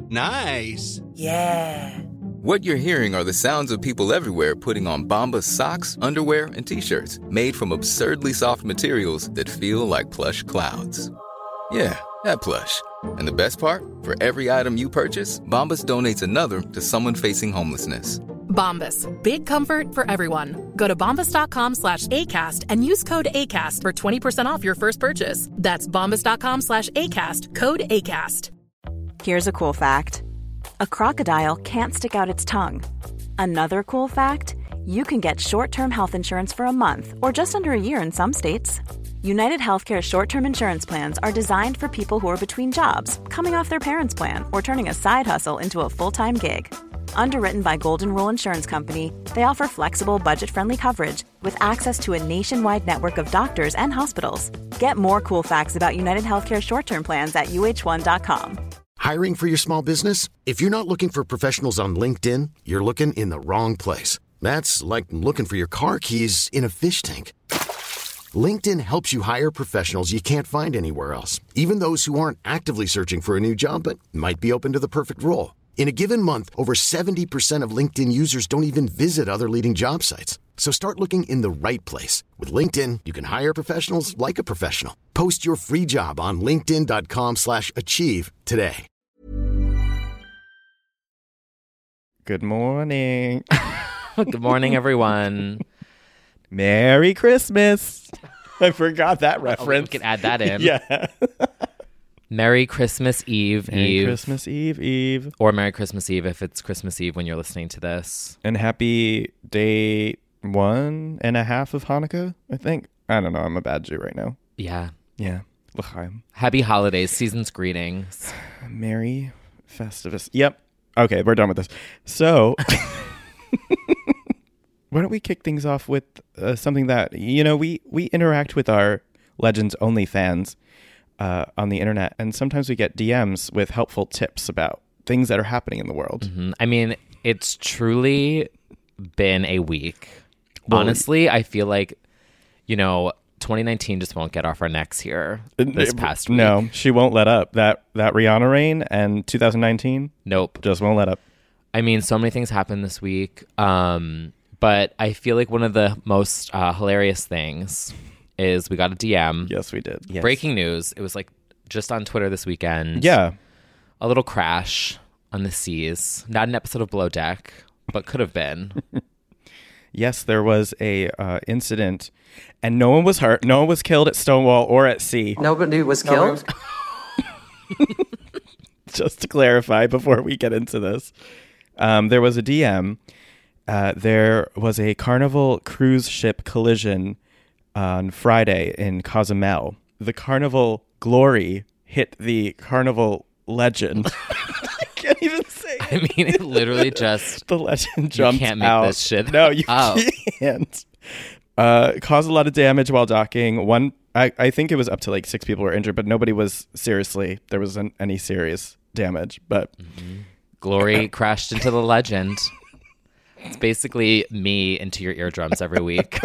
Nice. Yeah. What you're hearing are the sounds of people everywhere putting on Bombas socks, underwear, and T-shirts made from absurdly soft materials that feel like plush clouds. Yeah, that plush. And the best part? For every item you purchase, Bombas donates another to someone facing homelessness. Bombas. Big comfort for everyone. Go to bombas.com/ACAST and use code ACAST for 20% off your first purchase. That's bombas.com/ACAST. Code ACAST. Here's a cool fact. A crocodile can't stick out its tongue. Another cool fact, you can get short-term health insurance for a month or just under a year in some states. United Healthcare short-term insurance plans are designed for people who are between jobs, coming off their parents' plan, or turning a side hustle into a full-time gig. Underwritten by Golden Rule Insurance Company, they offer flexible, budget-friendly coverage with access to a nationwide network of doctors and hospitals. Get more cool facts about United Healthcare short-term plans at uh1.com. Hiring for your small business? If you're not looking for professionals on LinkedIn, you're looking in the wrong place. That's like looking for your car keys in a fish tank. LinkedIn helps you hire professionals you can't find anywhere else, even those who aren't actively searching for a new job but might be open to the perfect role. In a given month, over 70% of LinkedIn users don't even visit other leading job sites. So start looking in the right place. With LinkedIn, you can hire professionals like a professional. Post your free job on linkedin.com/achieve today. Good morning. Good morning, everyone. Merry Christmas. I forgot that reference. We can add that in. Yeah. Merry Christmas Eve, Merry Christmas Eve. Or Merry Christmas Eve if it's Christmas Eve when you're listening to this. And happy day 1.5 of Hanukkah, I think. I don't know. I'm a bad Jew right now. Yeah. Yeah. L'chaim. Happy holidays. Season's greetings. Merry Festivus. Yep. Okay, we're done with this. So, why don't we kick things off with something that, we interact with our Legends Only fans on the internet, and sometimes we get DMs with helpful tips about things that are happening in the world. Mm-hmm. I mean, it's truly been a week. Well, honestly, I feel like, 2019 just won't get off our necks here this past week. No, she won't let up. That Rihanna reign and 2019? Nope. Just won't let up. I mean, so many things happened this week. But I feel like one of the most hilarious things is we got a DM. Yes, we did. Yes. Breaking news. It was like just on Twitter this weekend. Yeah. A little crash on the seas. Not an episode of Below Deck, but could have been. Yes, there was a incident, and no one was hurt. No one was killed at Stonewall or at sea. Nobody was killed? Just to clarify before we get into this, there was a DM. There was a Carnival cruise ship collision on Friday in Cozumel. The Carnival Glory hit the Carnival Legend. I can't even say it. I mean, it literally just... The Legend jumped out. You can't make this shit. No, you can't. Caused a lot of damage while docking. I think it was up to like 6 people were injured, but nobody was there wasn't any serious damage. But Glory crashed into the Legend. It's basically me into your eardrums every week.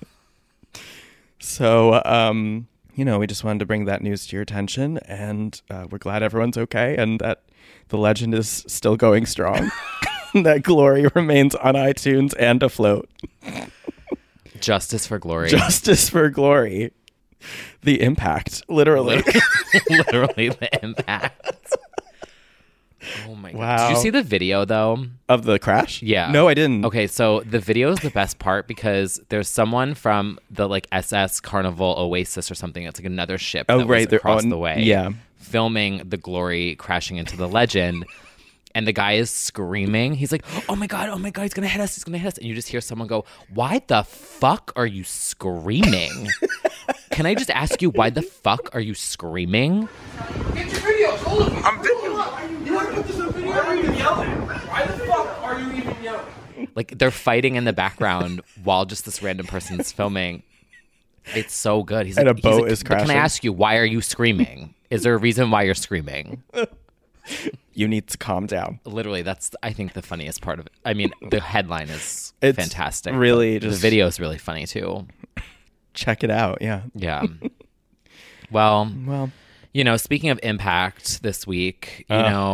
So, we just wanted to bring that news to your attention, and we're glad everyone's okay and that the Legend is still going strong. That Glory remains on iTunes and afloat. Justice for Glory. Justice for Glory. The impact, literally. Literally the impact. Oh my God. Wow. Did you see the video though? Of the crash? Yeah. No, I didn't. Okay, so the video is the best part because there's someone from the like SS Carnival Oasis or something. It's like another ship that was across the way. Yeah. Filming the Glory crashing into the Legend. And the guy is screaming. He's like, oh my God, he's going to hit us. And you just hear someone go, why the fuck are you screaming? Can I just ask you, why the fuck are you screaming? Get your videos, all of them. I'm videoing. You want to put this on video? Why are you even yelling? Why the fuck are you even yelling? Like, they're fighting in the background while just this random person's filming. It's so good. He's and like, a boat is crashing. Can I ask you, why are you screaming? Is there a reason why you're screaming? You need to calm down. Literally, that's, I think, the funniest part of it. I mean, the headline is it's fantastic. Really, the video is really funny, too. Check it out, yeah. Yeah. Well, speaking of impact this week,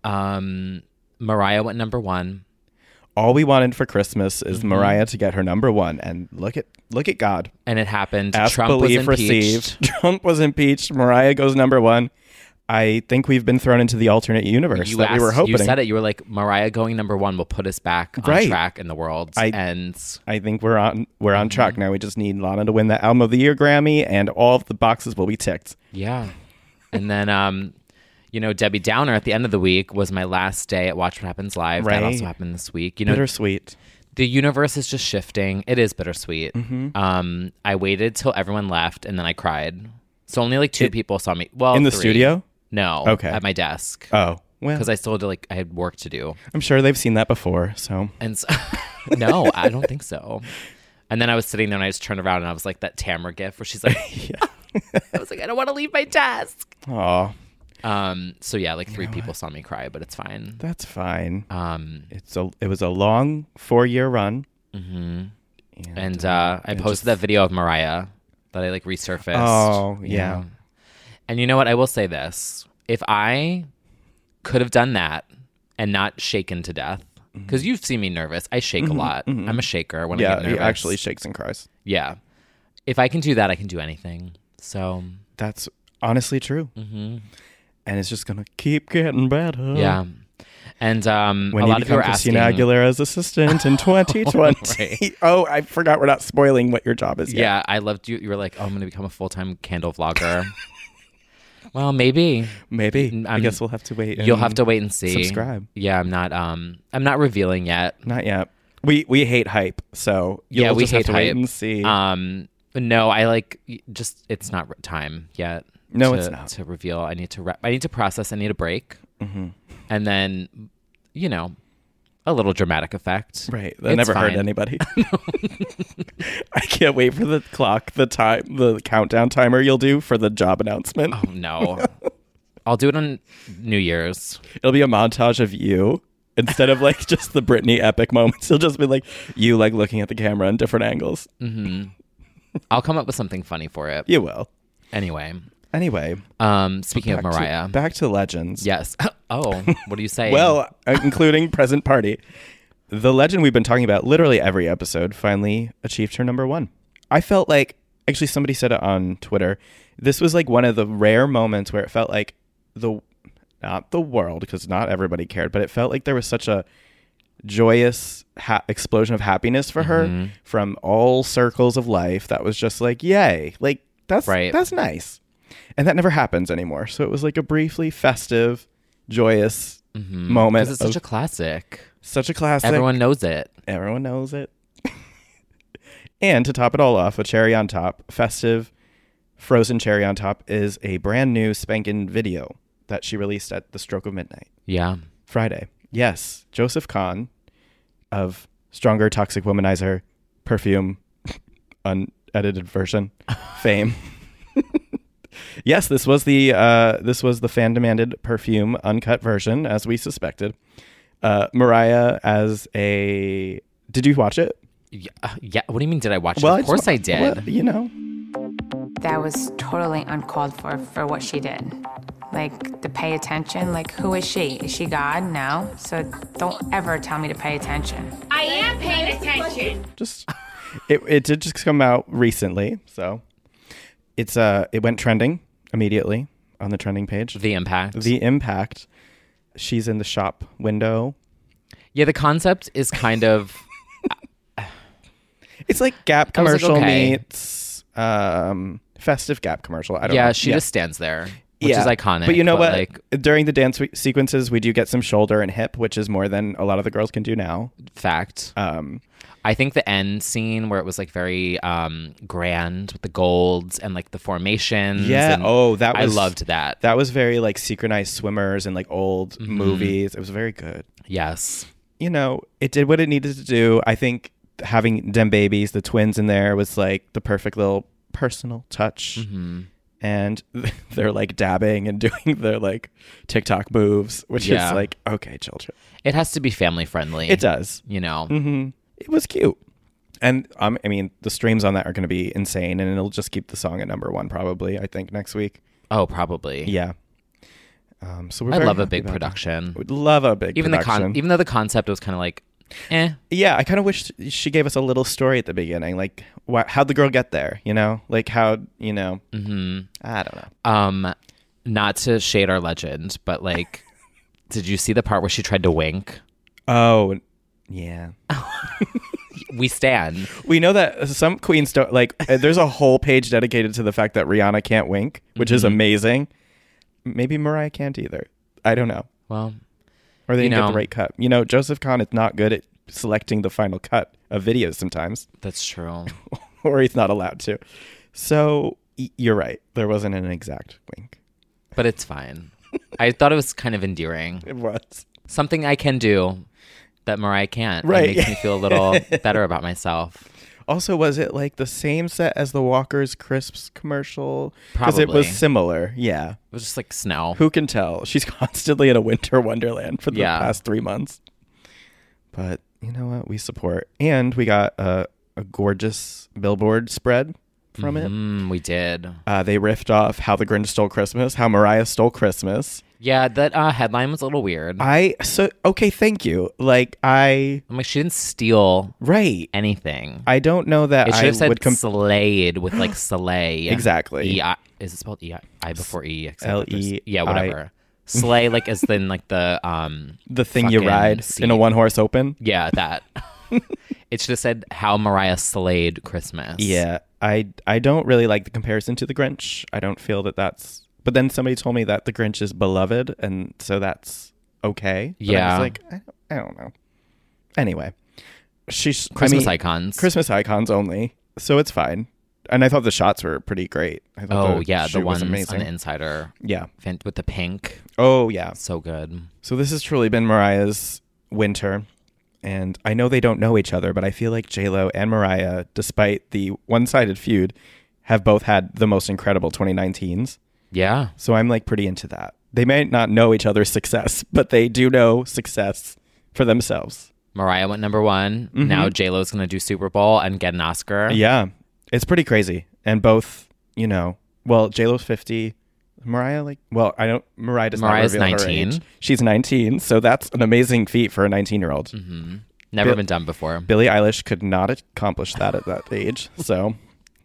Mariah went number 1. All we wanted for Christmas is Mariah to get her number 1, and look at God. And it happened. Ask, Trump believe, was impeached. received. Trump was impeached. Mariah goes number 1. I think we've been thrown into the alternate universe we were hoping. You said it. You were like, Mariah going number 1 will put us back on track in the world. And I think we're on track now. We just need Lana to win the Album of the Year Grammy, and all of the boxes will be ticked. Yeah. And then, Debbie Downer at the end of the week was my last day at Watch What Happens Live. Right. That also happened this week. Bittersweet. The universe is just shifting. It is bittersweet. Mm-hmm. I waited till everyone left, and then I cried. So only like 2 people saw me. Well, in the 3. studio? No. Okay. At my desk. Oh, well. Because I still had I had work to do. I'm sure they've seen that before, so. And so, no, I don't think so. And then I was sitting there and I just turned around and I was like that Tamara gif where she's like, I was like, I don't want to leave my desk. Aw. So yeah, like 3 people saw me cry, but it's fine. That's fine. It was a long 4-year run. Mm-hmm. And I posted that video of Mariah that I resurfaced. Oh, yeah. And you know what? I will say this. If I could have done that and not shaken to death, because you've seen me nervous. I shake a lot. I'm a shaker when I get nervous. Yeah, he actually shakes and cries. Yeah. If I can do that, I can do anything. So that's honestly true. Mm-hmm. And it's just going to keep getting better. Yeah. And when a lot of you were Christina asking... Aguilera's assistant in 2020. Right. Oh, I forgot we're not spoiling what your job is yet. Yeah, I loved you. You were like, oh, I'm going to become a full-time candle vlogger. Well, maybe. I guess we'll have to wait. You'll have to wait and see. Subscribe. Yeah, I'm not revealing yet. Not yet. We hate hype, so we just have to wait and see. No, I it's not time yet. No, it's not to reveal. I need to process. I need a break, and then, a little dramatic effect. Right. That never hurt anybody. I can't wait for the clock, the countdown timer you'll do for the job announcement. Oh, no. I'll do it on New Year's. It'll be a montage of you. Instead of just the Britney epic moments, it'll just be you looking at the camera in different angles. Mm-hmm. I'll come up with something funny for it. You will. Anyway. Speaking of Mariah. Back to legends. Yes. Oh, what do you say? Well, including present party. The legend we've been talking about literally every episode finally achieved her number 1. I felt actually somebody said it on Twitter, this was one of the rare moments where it felt like not the world, because not everybody cared, but it felt like there was such a joyous explosion of happiness for her from all circles of life that was just yay. That's right. That's nice. And that never happens anymore. So it was a briefly festive, joyous moment. Because it's such a classic. Such a classic. Everyone knows it. Everyone knows it. And to top it all off, a cherry on top, festive, frozen cherry on top, is a brand new spankin' video that she released at the stroke of midnight. Yeah. Friday. Yes. Joseph Kahn of Stronger Toxic Womanizer Perfume unedited version fame. Yes, this was the fan demanded Perfume uncut version, as we suspected. Mariah as a... Did you watch it? Yeah. What do you mean? Did I watch it? Of course I did. Well, That was totally uncalled for what she did. To pay attention. Who is she? Is she God? No. So don't ever tell me to pay attention. I am paying attention. It did just come out recently, so it went trending immediately on the trending page. The Impact. She's in the shop window. Yeah, the concept is kind of... It's Gap commercial meets festive Gap commercial. I don't know. Yeah, she just stands there, which is iconic. But you know what? During the dance sequences, we do get some shoulder and hip, which is more than a lot of the girls can do now. Fact. I think the end scene where it was very grand with the golds and the formations. Yeah. I loved that. That was very synchronized swimmers and old movies. It was very good. Yes. It did what it needed to do. I think having them babies, the twins in there, was the perfect little personal touch. Mm-hmm. And they're dabbing and doing their TikTok moves, which is okay, children. It has to be family friendly. It does. Mm-hmm. It was cute. And the streams on that are going to be insane, and it'll just keep the song at number 1 probably, I think, next week. Oh, probably. Yeah. So we're I very love a happy big about that. production. Would love a big Even production. even though the concept was kind of like, Yeah, I kind of wish she gave us a little story at the beginning, like how'd the girl get there? You know, like how I don't know. Not to shade our legend, but like, did you see the part where she tried to wink? Oh, yeah. We stand. We know that some queens don't like. There's a whole page dedicated to the fact that Rihanna can't wink, which is amazing. Maybe Mariah can't either. I don't know. Well, or they didn't get the right cut. You know, Joseph Kahn is not good at selecting the final cut of videos sometimes. That's true. Or he's not allowed to. So you're right. There wasn't an exact wink. But it's fine. I thought it was kind of endearing. It was. Something I can do that Mariah can't. Right. It makes me feel a little better about myself. Also, was it like the same set as the Walker's Crisps commercial? Because Probably. it was similar. Yeah. It was just like snow. Who can tell? She's constantly in a winter wonderland for the past 3 months. But you know what? We support. And we got a gorgeous billboard spread from it. We did. They riffed off How the Grinch Stole Christmas, How Mariah Stole Christmas. Yeah, that headline was a little weird. Okay, thank you. Like I'm like, she didn't steal anything. I I don't know that it should I have said would Slayed with like Slay. Exactly. Is it spelled I before E? L-E-I. Yeah, whatever. Slay, like as in like the thing you ride in a 1-horse open. Yeah, that. It should have said How Mariah Slayed Christmas. Yeah, I don't really like the comparison to the Grinch. I don't feel that that's. But then somebody told me that the Grinch is beloved, and so that's okay. But yeah, I was like, I don't know. Anyway, she's Christmas icons. Christmas icons only, so it's fine. And I thought the shots were pretty great. I thought the ones amazing. on Insider. Yeah, with the pink. Oh yeah, so good. So this has truly been Mariah's winter. And I know they don't know each other, but I feel like J-Lo and Mariah, despite the one-sided feud, have both had the most incredible 2019s. Yeah. So I'm like pretty into that. They might not know each other's success, but they do know success for themselves. Mariah went number 1. Mm-hmm. Now J-Lo's going to do Super Bowl and get an Oscar. Yeah. It's pretty crazy. And both, well, J-Lo's 50. Mariah, Mariah does Mariah's not reveal 19. her age. She's 19, so that's an amazing feat for a 19-year-old. Mm-hmm. Never been done before. Billie Eilish could not accomplish that at that age, so.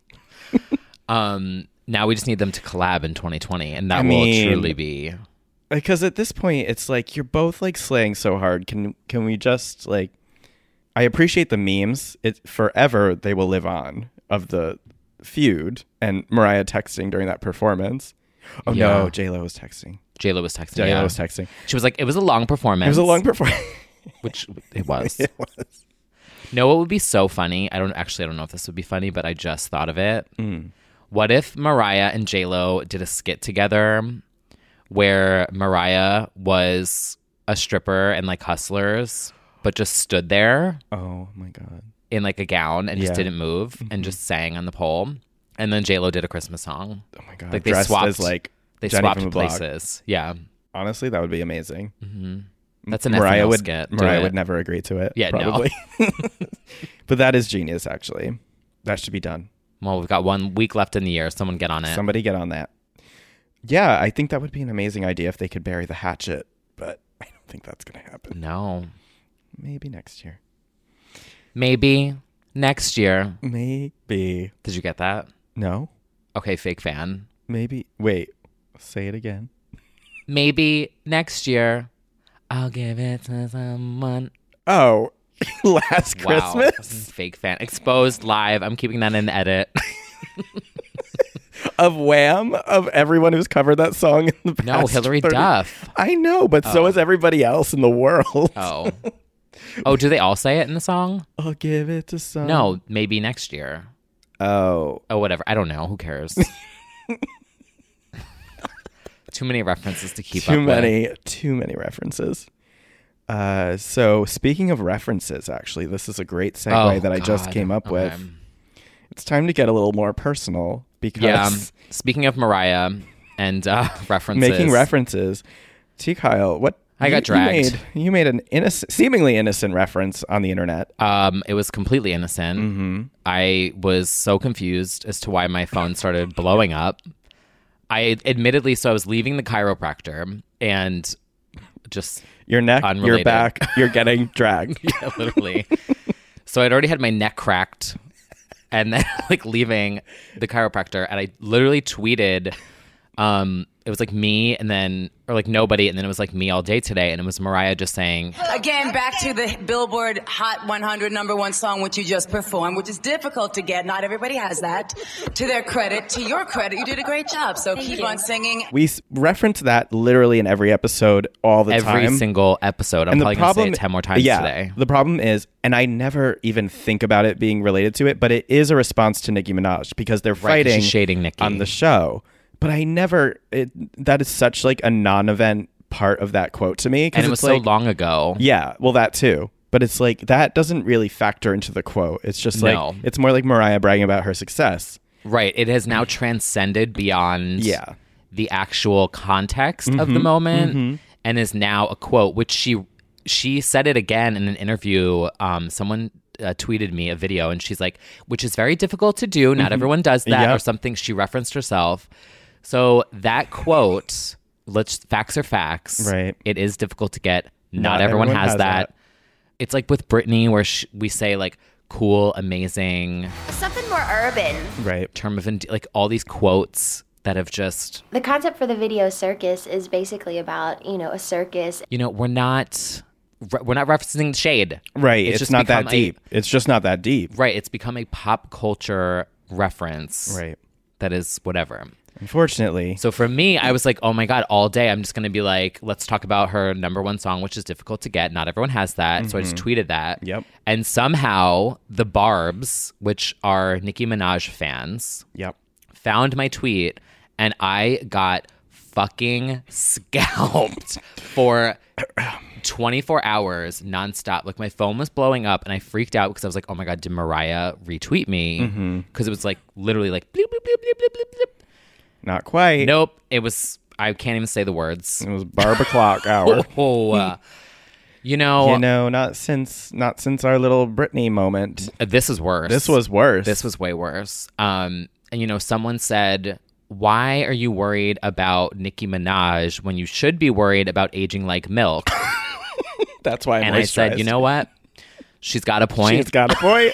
Now we just need them to collab in 2020, and that will truly be. Because at this point, it's like, you're both, like, slaying so hard. Can we just, like... I appreciate the memes. Forever, they will live on, of the feud, and Mariah texting during that performance. Oh no, J-Lo was texting. J-Lo was texting. J-Lo was texting. She was like, it was a long performance. It was a long performance. Which it was. It was. No, what would be so funny? I don't know if this would be funny, but I just thought of it. What if Mariah and J-Lo did a skit together where Mariah was a stripper and like Hustlers, but just stood there. Oh my God. In like a gown and just didn't move and just sang on the pole. And then J-Lo did a Christmas song. Oh my God. Like they Dressed swapped as like they Jenny swapped from the Block. places. Yeah. Honestly, that would be amazing. Mm-hmm. That's an Mariah SNL would skit. Mariah would never agree to it. Yeah, probably. No. But that is genius, actually. That should be done. Well, we've got 1 week left in the year. Someone get on it. Somebody get on that. Yeah, I think that would be an amazing idea if they could bury the hatchet, but I don't think that's going to happen. No. Maybe next year. Maybe next year. Maybe. Did you get that? No. Okay, fake fan. Maybe. Wait, say it again. Maybe next year I'll give it to someone. Oh, last Wow. Christmas? Fake fan. Exposed live. I'm keeping that in the edit. Of Wham? Of everyone who's covered that song in the past? No, Hillary 30 Duff. I know, but so is everybody else in the world. Oh. Oh, do they all say it in the song? I'll give it to someone. No, maybe next year. Oh. Oh, whatever. I don't know. Who cares? Too many references to keep up with. Too many references. So speaking of references, actually, this is a great segue that I just came up with. It's time to get a little more personal because speaking of Mariah and references, making references. T. Kyle, what I got dragged. You made an seemingly innocent reference on the internet. It was completely innocent. Mm-hmm. I was so confused as to why my phone started blowing up. I was leaving the chiropractor and just your neck, your unrelated. back, you're getting dragged. Yeah, literally. So I'd already had my neck cracked, and then like leaving the chiropractor, and I literally tweeted, it was like me and then, or like nobody, and then it was like me all day today, and it was Mariah just saying, again, back to the Billboard Hot 100 #1 song, which you just performed, which is difficult to get. Not everybody has that. To their credit, to your credit, you did a great job. So keep on singing. We reference that literally in every episode all the time. every single episode. I'm probably going to say it 10 more times today. The problem is, and I never even think about it being related to it, but it is a response to Nicki Minaj because they're Right, 'cause fighting she's shading Nicki on the show. But I never, that is such like a non-event part of that quote to me. And it was so like, long ago. Yeah, well, that too. But it's like, that doesn't really factor into the quote. It's just like, No. it's more like Mariah bragging about her success. Right. It has now transcended beyond Yeah. the actual context of the moment and is now a quote, which she said it again in an interview. Someone tweeted me a video and she's like, which is very difficult to do. Not everyone does that Yep. or something. She referenced herself. So that quote, facts are facts. Right. It is difficult to get. Not everyone has that. It's like with Britney where we say like cool, amazing. Something more urban. Right. Term of like all these quotes that have just, The concept for the video circus is basically about, a circus. we're not referencing shade. Right. It's just not that become deep. It's just not that deep. Right. It's become a pop culture reference. Right. That is whatever. Unfortunately. So for me, I was like, oh my God, all day I'm just going to be like, let's talk about her #1 song, which is difficult to get. Not everyone has that. So I just tweeted that. Yep. And somehow the Barbs, which are Nicki Minaj fans, Yep. found my tweet and I got fucking scalped for 24 hours nonstop. Like my phone was blowing up and I freaked out because I was like, oh my God, did Mariah retweet me? Because it was like literally like bleep, bleep, bleep, bleep, bleep, bleep, bleep. Not quite. Nope. It was, I can't even say the words. It was barb o'clock hour. Not since our little Britney moment. This is worse. This was worse. This was way worse. And someone said, why are you worried about Nicki Minaj when you should be worried about aging like milk? That's why I'm And I said, moisturized. you know what? She's got a point. She's got a point.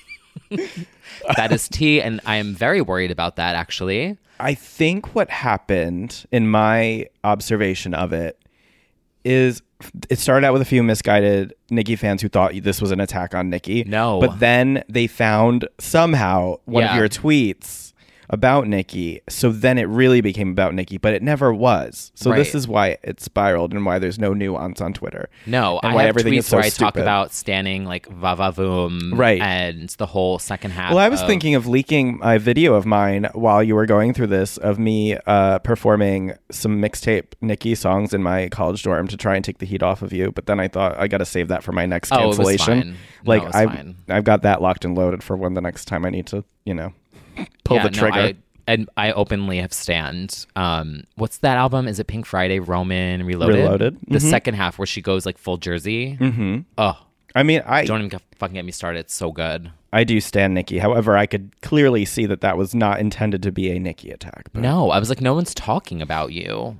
That is tea, and I am very worried about that, actually. I think what happened in my observation of it is it started out with a few misguided Nicki fans who thought this was an attack on Nicki. No. But then they found somehow one of Yeah. your tweets about Nicki. So then it really became about Nicki, but it never was. So this Right. is why it spiraled and why there's no nuance on Twitter. No, and I why have everything tweets is so where I talk stupid. about standing like va-va-voom Right. and the whole second half. Well, I was of- thinking of leaking a video of mine while you were going through this of me performing some mixtape Nicki songs in my college dorm to try and take the heat off of you. But then I thought I got to save that for my next Oh, it was cancellation. fine. Like No, it was fine. I've got that locked and loaded for when the next time I need to, pull the trigger. I openly have stand. What's that album? Is it Pink Friday, Roman, Reloaded? The second half where she goes like full Jersey. Mm-hmm. Oh, I mean, don't even fucking get me started. It's so good. I do stand Nicki. However, I could clearly see that was not intended to be a Nicki attack. But No, I was like, no one's talking about you.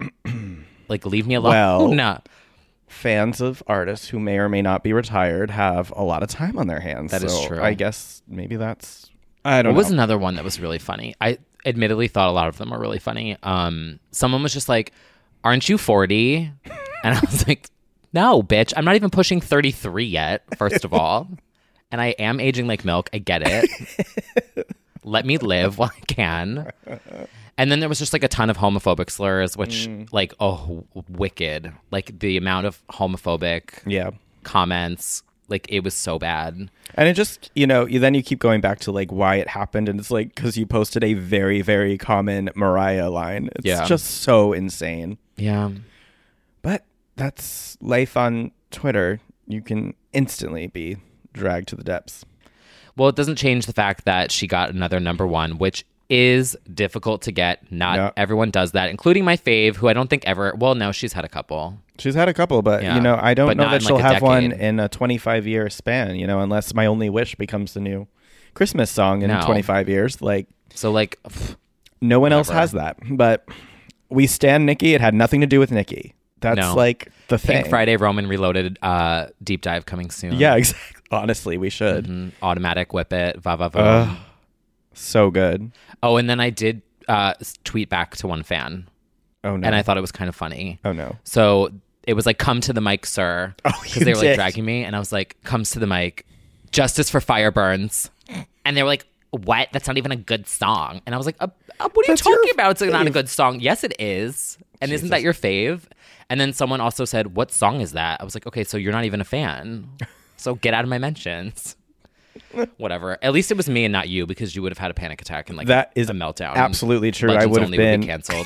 Like, leave me alone. Well, no. fans of artists who may or may not be retired have a lot of time on their hands. That is So true. I guess maybe that's... I don't What know. was another one that was really funny? I admittedly thought a lot of them were really funny. Someone was just like, aren't you 40? And I was like, no, bitch. I'm not even pushing 33 yet, first of all. And I am aging like milk. I get it. Let me live while I can. And then there was just like a ton of homophobic slurs, which like, oh, wicked. Like the amount of homophobic comments, like it was so bad. And it just, then you keep going back to like why it happened. And it's like, because you posted a very, very common Mariah line. It's just so insane. Yeah. But that's life on Twitter. You can instantly be dragged to the depths. Well, it doesn't change the fact that she got another #1, which is difficult to get. Not everyone does that, including my fave, who I don't think ever... Well, no, she's had a couple. She's had a couple, but, Yeah. I don't But know not that in, she'll like, a have one decade. in a 25-year span, unless My Only Wish becomes the new Christmas song in No. 25 years. Like, So, like... no one else whatever. has that. But we stand Nikki. It had nothing to do with Nikki. That's No. like the thing. Pink Friday Roman Reloaded deep dive coming soon. Yeah, exactly. Honestly, we should. Automatic whip it. Va va va. So good. Oh, and then I did tweet back to one fan. Oh no. And I thought it was kind of funny. Oh no. So it was like, come to the mic, sir. Oh, because they were like dragging me. And I was like, comes to the mic. Justice for Fireburns. And they were like, what? That's not even a good song. And I was like, what are you talking about? It's not a good song. Yes, it is. And isn't that your fave? And then someone also said, what song is that? I was like, okay, so you're not even a fan. So get out of my mentions. Whatever. At least it was me and not you, because you would have had a panic attack and like that is a meltdown. Absolutely true. Legends I would have Only been would be canceled.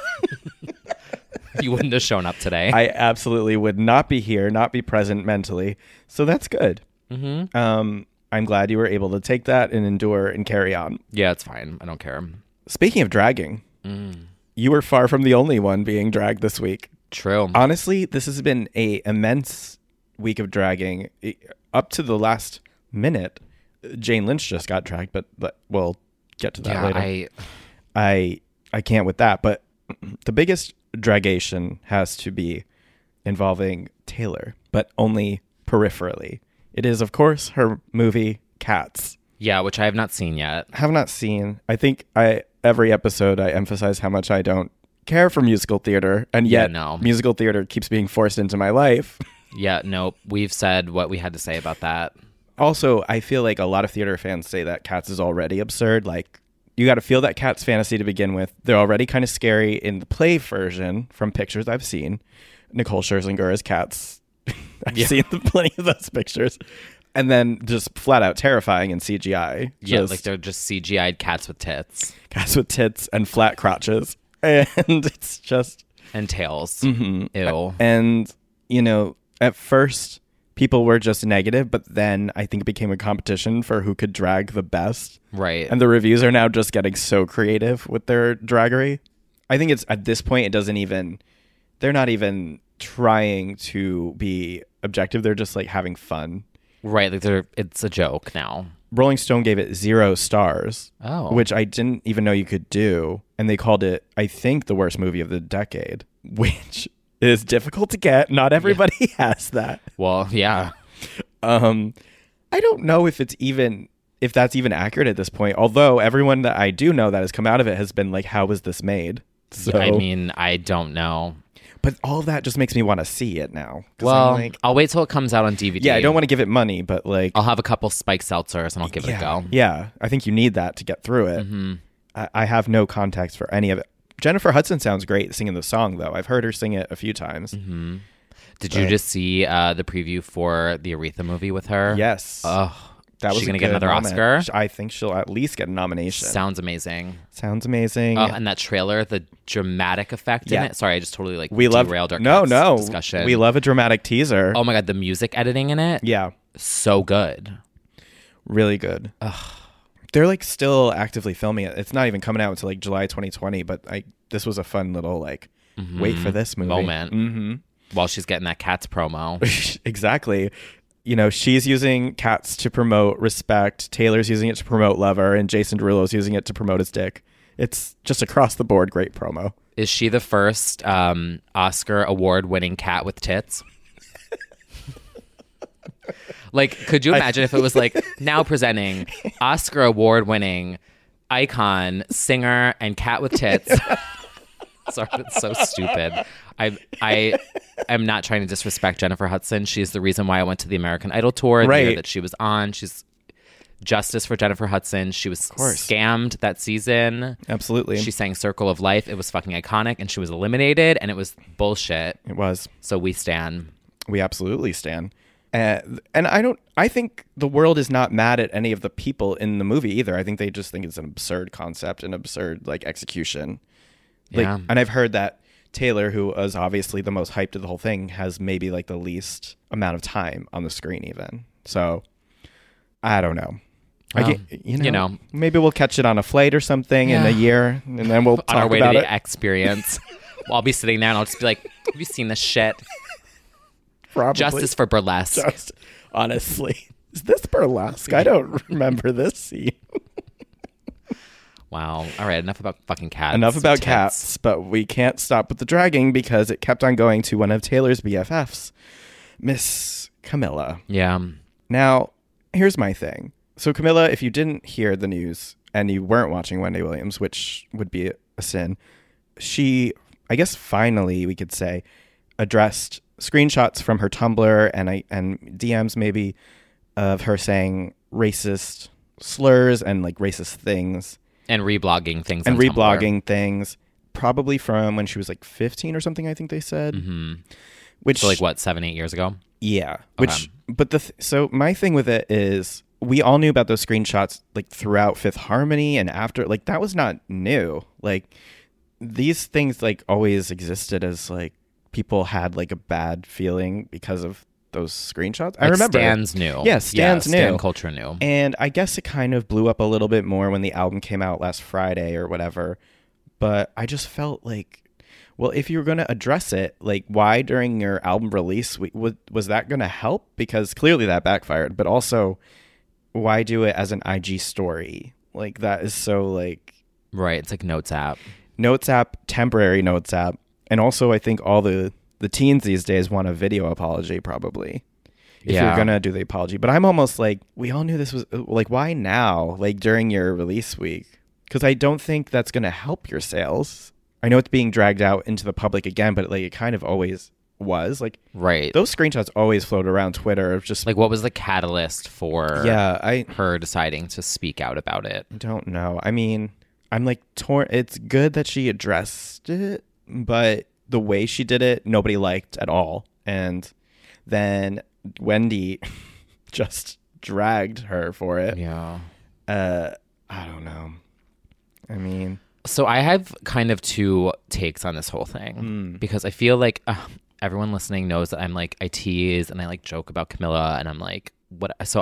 You wouldn't have shown up today. I absolutely would not be here, not be present mentally. So that's good. Mm-hmm. I'm glad you were able to take that and endure and carry on. Yeah, it's fine. I don't care. Speaking of dragging, you were far from the only one being dragged this week. True. Honestly, this has been a immense week of dragging. Up to the last minute, Jane Lynch just got dragged, but we'll get to that later. I can't with that. But the biggest dragation has to be involving Taylor, but only peripherally. It is, of course, her movie Cats. Yeah, which I have not seen yet. Have not seen. I think every episode I emphasize how much I don't care for musical theater, and yet musical theater keeps being forced into my life. Yeah, no, we've said what we had to say about that. Also, I feel like a lot of theater fans say that Cats is already absurd. Like, you got to feel that Cats fantasy to begin with. They're already kind of scary in the play version from pictures I've seen. Nicole Scherzinger as Cats. I've seen plenty of those pictures. And then just flat out terrifying in CGI. Yeah, like they're just CGI'd cats with tits. Cats with tits and flat crotches. And it's just... And tails. Mm-hmm. Ew. And, at first people were just negative, but then I think it became a competition for who could drag the best. Right. And the reviews are now just getting so creative with their draggery. I think it's at this point, they're not even trying to be objective. They're just like having fun. Right. Like it's a joke now. Rolling Stone gave it 0 stars, which I didn't even know you could do. And they called it, I think, the worst movie of the decade, which is difficult to get. Not everybody has that. Well, yeah. I don't know if that's even accurate at this point. Although everyone that I do know that has come out of it has been like, how was this made? So, I mean, I don't know. But all of that just makes me want to see it now. Well, I'll wait till it comes out on DVD. Yeah, I don't want to give it money, but like... I'll have a couple Spike Seltzers and I'll give it a go. Yeah, I think you need that to get through it. Mm-hmm. I have no context for any of it. Jennifer Hudson sounds great singing the song, though. I've heard her sing it a few times. Mm-hmm. Did you just see the preview for the Aretha movie with her? Yes. Oh, that was she going to get another Oscar? I think she'll at least get a nomination. Sounds amazing. Oh, and that trailer, the dramatic effect in it. Sorry, I just totally derailed our discussion. We love a dramatic teaser. Oh my God, the music editing in it? Yeah. So good. Really good. Ugh. They're like still actively filming it. It's not even coming out until like July 2020, but this was a fun little wait for this movie. Moment. Mm-hmm. While she's getting that Cats promo. Exactly. She's using Cats to promote Respect. Taylor's using it to promote Lover, and Jason Derulo's using it to promote his dick. It's just across the board great promo. Is she the first Oscar award-winning cat with tits? Could you imagine if it was now presenting Oscar award-winning icon, singer, and cat with tits? Sorry, it's so stupid. I am not trying to disrespect Jennifer Hudson. She's the reason why I went to the American Idol tour the year that she was on. She's justice for Jennifer Hudson. She was scammed that season. Absolutely. She sang Circle of Life. It was fucking iconic, and she was eliminated, and it was bullshit. It was. So we stan. We absolutely stan. And I think the world is not mad at any of the people in the movie either. I think they just think it's an absurd concept, an absurd execution. Yeah. And I've heard that Taylor, who was obviously the most hyped of the whole thing, has maybe the least amount of time on the screen even. So I don't know. Maybe we'll catch it on a flight or something in a year, and then we'll talk on our way about to it. The experience. I'll be sitting there and I'll just be like, have you seen this shit? Probably. Justice for Burlesque. Honestly. Is this Burlesque? I don't remember this scene. Wow. All right. Enough about fucking cats. Enough about Tits. cats, but we can't stop with the dragging because it kept on going to one of Taylor's BFFs, Miss Camilla. Yeah. Now, here's my thing. So Camilla, if you didn't hear the news and you weren't watching Wendy Williams, which would be a sin, she, I guess finally we could say, addressed screenshots from her Tumblr and DMs maybe of her saying racist slurs and like racist things. And reblogging things. And on reblogging Tumblr. things, probably from when she was like 15 or something, I think they said. Mm-hmm. Which, so like what, 7-8 years ago? Yeah. Okay. So my thing with it is we all knew about those screenshots like throughout Fifth Harmony and after, like that was not new. Like these things like always existed as like people had like a bad feeling because of those screenshots. I remember. Stans knew. Yeah, Stans knew. Stan culture knew. And I guess it kind of blew up a little bit more when the album came out last Friday or whatever. But I just felt like, well, if you were going to address it, like why during your album release, was that going to help? Because clearly that backfired. But also, why do it as an IG story? Like that is so like... Right, it's like Notes app. Notes app, temporary Notes app. And also I think all the teens these days want a video apology probably. If you're going to do the apology. But I'm almost like, we all knew this was... Like why now? Like during your release week? Because I don't think that's going to help your sales. I know it's being dragged out into the public again, but like it kind of always was. Like, right. Those screenshots always float around Twitter of just like, what was the catalyst for her deciding to speak out about it? I don't know. I mean, I'm like torn. It's good that she addressed it, but the way she did it, nobody liked at all. And then Wendy just dragged her for it. Yeah. I don't know. I mean, so I have kind of two takes on this whole thing because I feel like everyone listening knows that I'm like, I tease and I like joke about Camilla and I'm like, what? So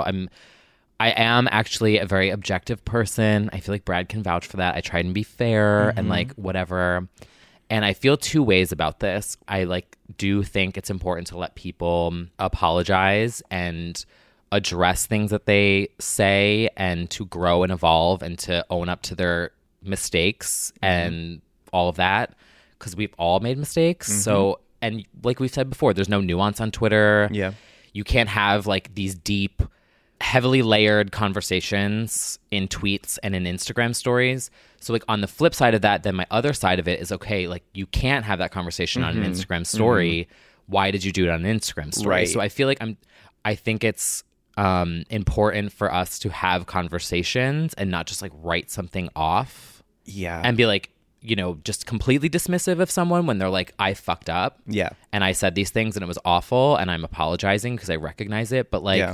I am actually a very objective person. I feel like Brad can vouch for that. I try and be fair and like whatever. And I feel two ways about this. I like do think it's important to let people apologize and address things that they say and to grow and evolve and to own up to their mistakes and all of that, because we've all made mistakes. So, and like we've said before, there's no nuance on Twitter. Yeah, you can't have like these deep, heavily layered conversations in tweets and in Instagram stories. So like on the flip side of that, then my other side of it is, okay, like you can't have that conversation on an Instagram story. Why did you do it on an Instagram story? Right. So I feel like I think it's important for us to have conversations and not just like write something off. Yeah. And be like, you know, just completely dismissive of someone when they're like, I fucked up. Yeah. And I said these things and it was awful and I'm apologizing because I recognize it. But like,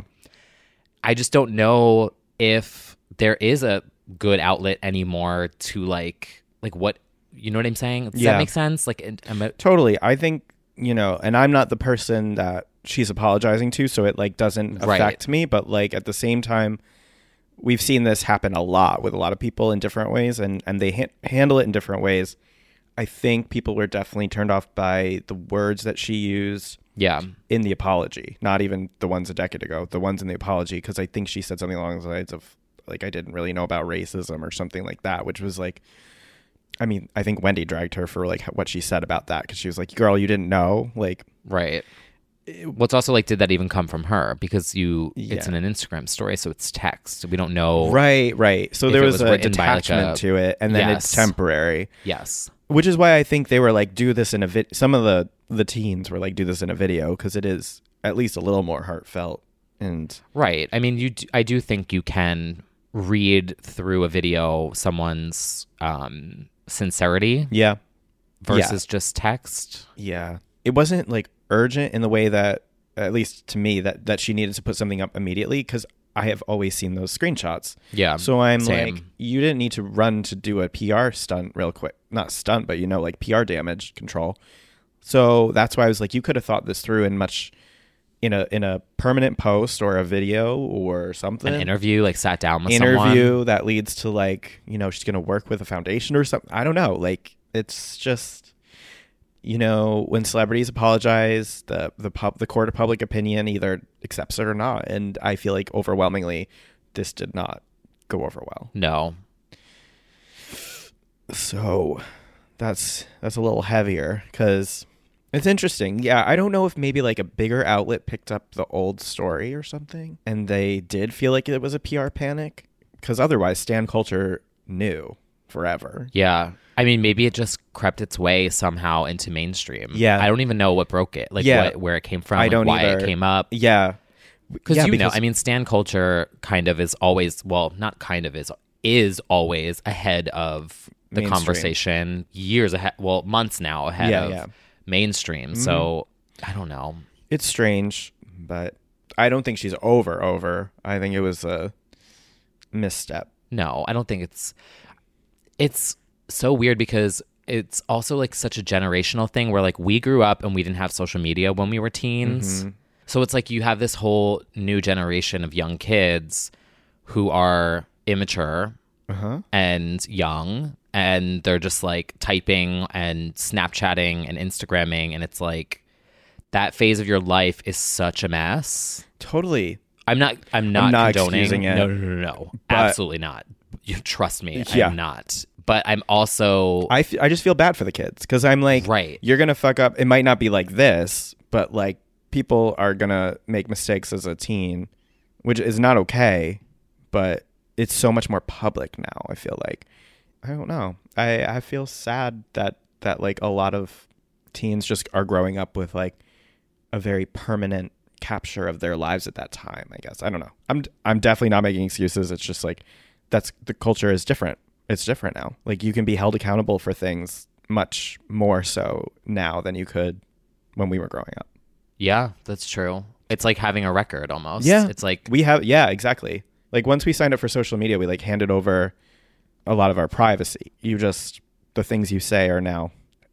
I just don't know if there is a good outlet anymore to like what, you know what I'm saying? Does that make sense? Like, totally. I think, you know, and I'm not the person that she's apologizing to, so it like doesn't affect me. But like at the same time, we've seen this happen a lot with a lot of people in different ways, and they handle it in different ways. I think people were definitely turned off by the words that she used in the apology, not even the ones a decade ago, the ones in the apology, because I think she said something along the lines of, like, I didn't really know about racism or something like that, which was like, I mean, I think Wendy dragged her for like what she said about that, because she was like, girl, you didn't know? Like, right. What's also like, did that even come from her? Because it's in an Instagram story, so it's text. We don't know. Right. So there was a detachment to it, and then it's temporary. Yes. Which is why I think they were like, do this in a video. Some of the teens were like, do this in a video, because it is at least a little more heartfelt. And right. I mean, I do think you can read through a video someone's sincerity. Yeah. Versus just text. Yeah. It wasn't like urgent in the way that, at least to me, that she needed to put something up immediately, because I have always seen those screenshots. Yeah. So I'm like, you didn't need to run to do a PR stunt real quick. Not stunt, but, you know, like PR damage control. So that's why I was like, you could have thought this through in a permanent post or a video or something. An interview, like sat down with someone. Interview that leads to like, you know, she's going to work with a foundation or something. I don't know. Like, it's just, you know, when celebrities apologize, the court of public opinion either accepts it or not. And I feel like overwhelmingly this did not go over well. No. So that's a little heavier because it's interesting. Yeah, I don't know if maybe like a bigger outlet picked up the old story or something and they did feel like it was a PR panic because otherwise stan culture knew forever. Yeah. I mean, maybe it just crept its way somehow into mainstream. Yeah. I don't even know what broke it. Like where it came from. I don't why either. it came up. Yeah. Because I mean, stan culture kind of is always, well, not kind of is always ahead of the Mainstream. Conversation, years ahead, well, months now ahead of mainstream. Mm-hmm. So I don't know. It's strange, but I don't think she's over. I think it was a misstep. No, I don't think it's so weird because it's also like such a generational thing where like we grew up and we didn't have social media when we were teens. Mm-hmm. So it's like you have this whole new generation of young kids who are immature and young, and they're just like typing and Snapchatting and Instagramming, and it's like that phase of your life is such a mess. Totally. I'm not condoning excusing it. No. Absolutely not. You trust me. Yeah. I'm not. But I'm also I just feel bad for the kids because I'm like, right. You're gonna fuck up. It might not be like this, but like people are gonna make mistakes as a teen, which is not okay. But it's so much more public now. I feel like I don't know. I feel sad that like a lot of teens just are growing up with like a very permanent capture of their lives at that time. I guess I don't know. I'm definitely not making excuses. It's just like that's the culture is different. It's different now. Like you can be held accountable for things much more so now than you could when we were growing up. Yeah, that's true. It's like having a record almost. Yeah. It's like we have, yeah, exactly. Like once we signed up for social media, we like handed over a lot of our privacy. The things you say are now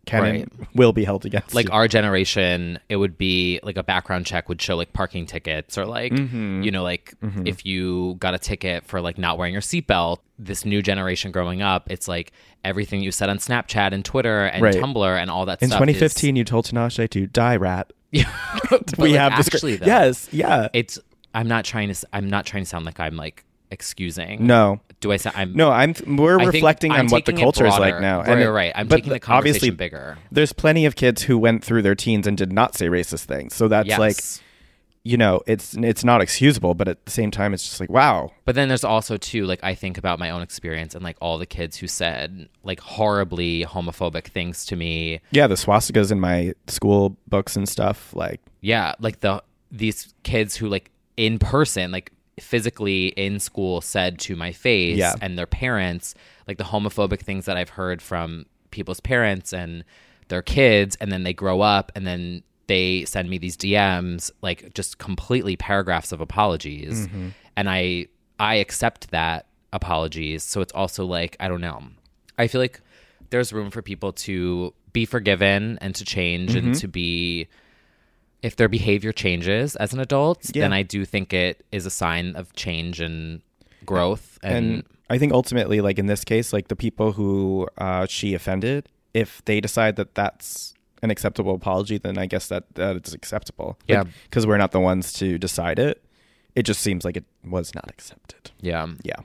will be held against like you. Our generation, it would be like a background check would show like parking tickets or like, you know, like if you got a ticket for like not wearing your seatbelt. This new generation growing up, it's like everything you said on Snapchat and Twitter and Tumblr and all that in stuff. In 2015, you told Tinashe to die, rat. Yeah, we like, have actually though, yes, yeah. I'm not trying to sound like I'm like excusing. No. Do I sound? We're reflecting on what the culture is like now. Right. I'm taking the conversation bigger. There's plenty of kids who went through their teens and did not say racist things. So that's like, you know, it's not excusable, but at the same time, it's just like, wow. But then there's also too, like, I think about my own experience and like all the kids who said like horribly homophobic things to me. Yeah, the swastikas in my school books and stuff. Like, yeah, like these kids who like in person, like physically in school said to my face and their parents, like the homophobic things that I've heard from people's parents and their kids, and then they grow up and then they send me these DMs, like just completely paragraphs of apologies. And I accept that apologies. So it's also like, I don't know. I feel like there's room for people to be forgiven and to change and to be, if their behavior changes as an adult, then I do think it is a sign of change and growth. And I think ultimately, like in this case, like the people who she offended, if they decide that that's an acceptable apology, then I guess that it's acceptable. Yeah. Because we're not the ones to decide it. It just seems like it was not accepted. Yeah. Yeah.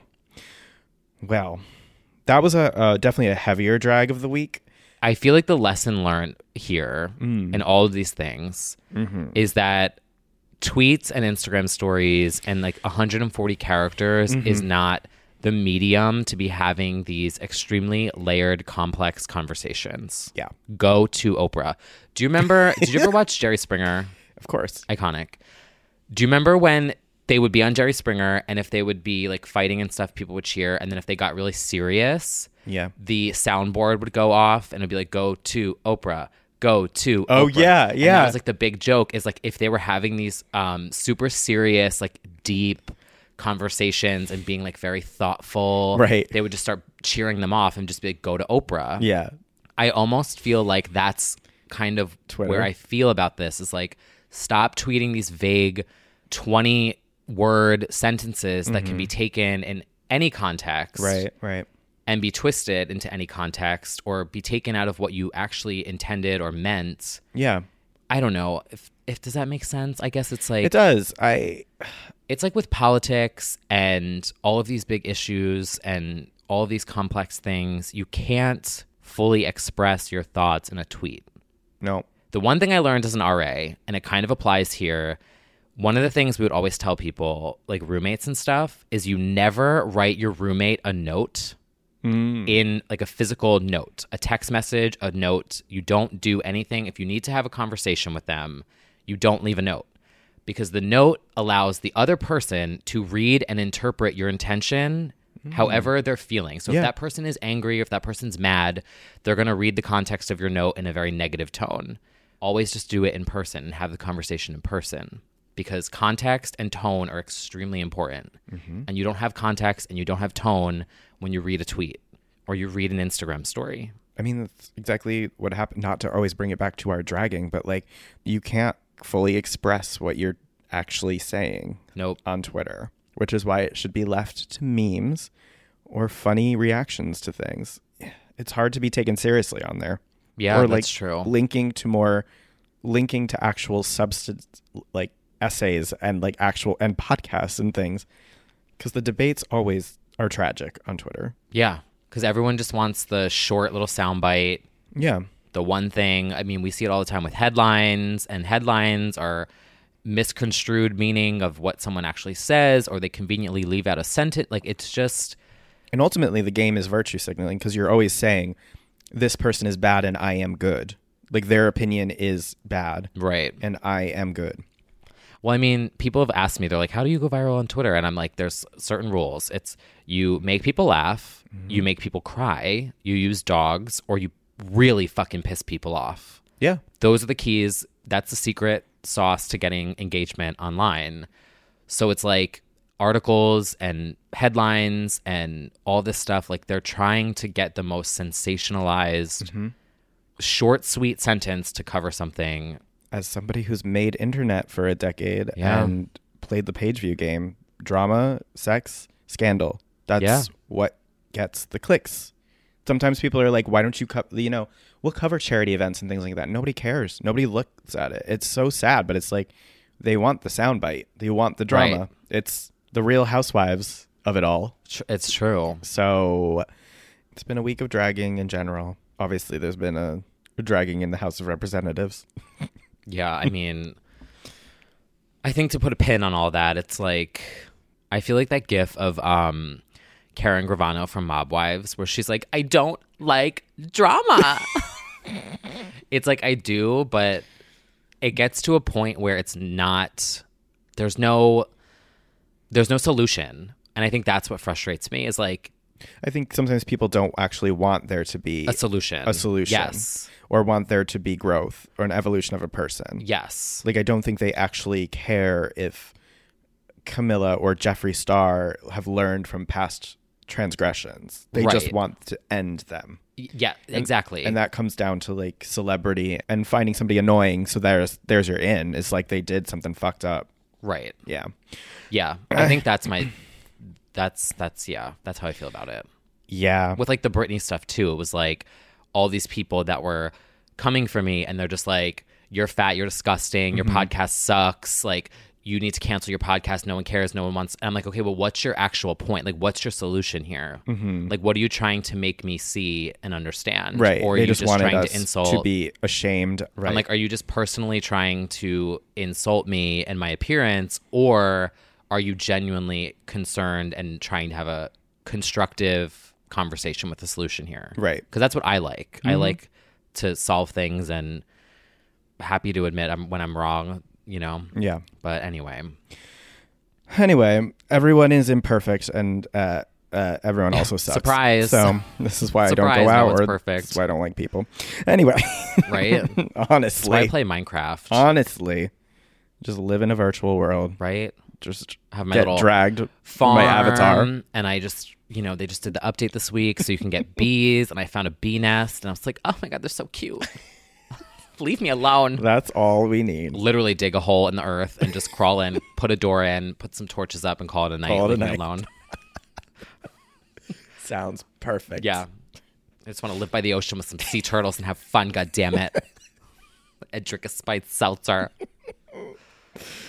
Well, that was definitely a heavier drag of the week. I feel like the lesson learned here in all of these things is that tweets and Instagram stories and like 140 characters is not the medium to be having these extremely layered, complex conversations. Yeah. Go to Oprah. Do you remember, did you ever watch Jerry Springer? Of course. Iconic. Do you remember when they would be on Jerry Springer and if they would be like fighting and stuff, people would cheer. And then if they got really serious, the soundboard would go off and it'd be like, go to Oprah. Go to Oh, Oprah. yeah, And yeah. that was like the big joke is like if they were having these super serious, like deep conversations and being like very thoughtful, right, they would just start cheering them off and just be like, go to Oprah. Yeah. I almost feel like that's kind of Twitter. where I feel about this is like, stop tweeting these vague 20-word sentences that can be taken in any context. Right. And be twisted into any context or be taken out of what you actually intended or meant. Yeah. I don't know. If does that make sense? I guess it's like... It does. It's like with politics and all of these big issues and all these complex things. You can't fully express your thoughts in a tweet. No. The one thing I learned as an RA, and it kind of applies here, one of the things we would always tell people, like roommates and stuff, is you never write your roommate a note in like a physical note, a text message, a note. You don't do anything. If you need to have a conversation with them, you don't leave a note, because the note allows the other person to read and interpret your intention however they're feeling. So if that person is angry, if that person's mad, they're going to read the context of your note in a very negative tone. Always just do it in person and have the conversation in person, because context and tone are extremely important. And you don't have context and you don't have tone when you read a tweet or you read an Instagram story. I mean, that's exactly what happened. Not to always bring it back to our dragging, but like you can't fully express what you're actually saying on Twitter, which is why it should be left to memes or funny reactions to things. It's hard to be taken seriously on there. Yeah, or that's like true. Linking to actual substance, like essays and like actual and podcasts and things, because the debates always are tragic on Twitter. Yeah, because everyone just wants the short little soundbite. Yeah. The one thing, I mean, we see it all the time with headlines, and headlines are misconstrued meaning of what someone actually says, or they conveniently leave out a sentence. Like, it's just... And ultimately, the game is virtue signaling, because you're always saying, this person is bad and I am good. Like, their opinion is bad. Right. And I am good. Well, I mean, people have asked me, they're like, how do you go viral on Twitter? And I'm like, there's certain rules. It's you make people laugh, you make people cry, you use dogs, or you really fucking piss people off. Yeah. Those are the keys. That's the secret sauce to getting engagement online. So it's like articles and headlines and all this stuff, like they're trying to get the most sensationalized, short, sweet sentence to cover something. As somebody who's made internet for a decade and played the page view game, drama, sex, scandal, that's what gets the clicks. Sometimes people are like, why don't you we'll cover charity events and things like that. Nobody cares. Nobody looks at it. It's so sad, but it's like they want the soundbite. They want the drama. Right. It's the Real Housewives of it all. It's true. So it's been a week of dragging in general. Obviously, there's been a dragging in the House of Representatives. Yeah, I mean, I think to put a pin on all that, it's like, I feel like that gif of Karen Gravano from Mob Wives, where she's like, I don't like drama. It's like, I do, but it gets to a point where it's not, there's no solution. And I think that's what frustrates me, is like, I think sometimes people don't actually want there to be a solution. Yes. Or want there to be growth or an evolution of a person. Yes. Like, I don't think they actually care if Camilla or Jeffree Star have learned from past transgressions. They just want to end them. Yeah, exactly. And that comes down to like celebrity and finding somebody annoying. So there's your in. It's like they did something fucked up. Right. Yeah. Yeah. I think that's that's how I feel about it. Yeah. With like the Britney stuff too. It was like all these people that were coming for me and they're just like, you're fat, you're disgusting, your podcast sucks, like you need to cancel your podcast, no one cares, no one wants. And I'm like, okay, well, what's your actual point? Like, what's your solution here? Like, what are you trying to make me see and understand? Right. Or are they you just wanted trying us to insult? To be ashamed. Right. I'm like, are you just personally trying to insult me and my appearance, or are you genuinely concerned and trying to have a constructive conversation with the solution here? Right. Because that's what I like. I like to solve things and happy to admit when I'm wrong, you know? Yeah. But anyway, everyone is imperfect and everyone also sucks. Surprise. So this is why Surprise, I don't go no out. one's Or perfect. This is why I don't like people. Anyway. Right? Honestly. That's why I play Minecraft. Honestly. Just live in a virtual world. Right? Just have my get little dragged farm, my avatar. And I just, they just did the update this week so you can get bees, and I found a bee nest, and I was like, oh my God, they're so cute. Leave me alone. That's all we need. Literally dig a hole in the earth and just crawl in, put a door in, put some torches up, and call it a night. Leave me alone. Sounds perfect. Yeah. I just want to live by the ocean with some sea turtles and have fun, God damn it. And drink a spiced seltzer.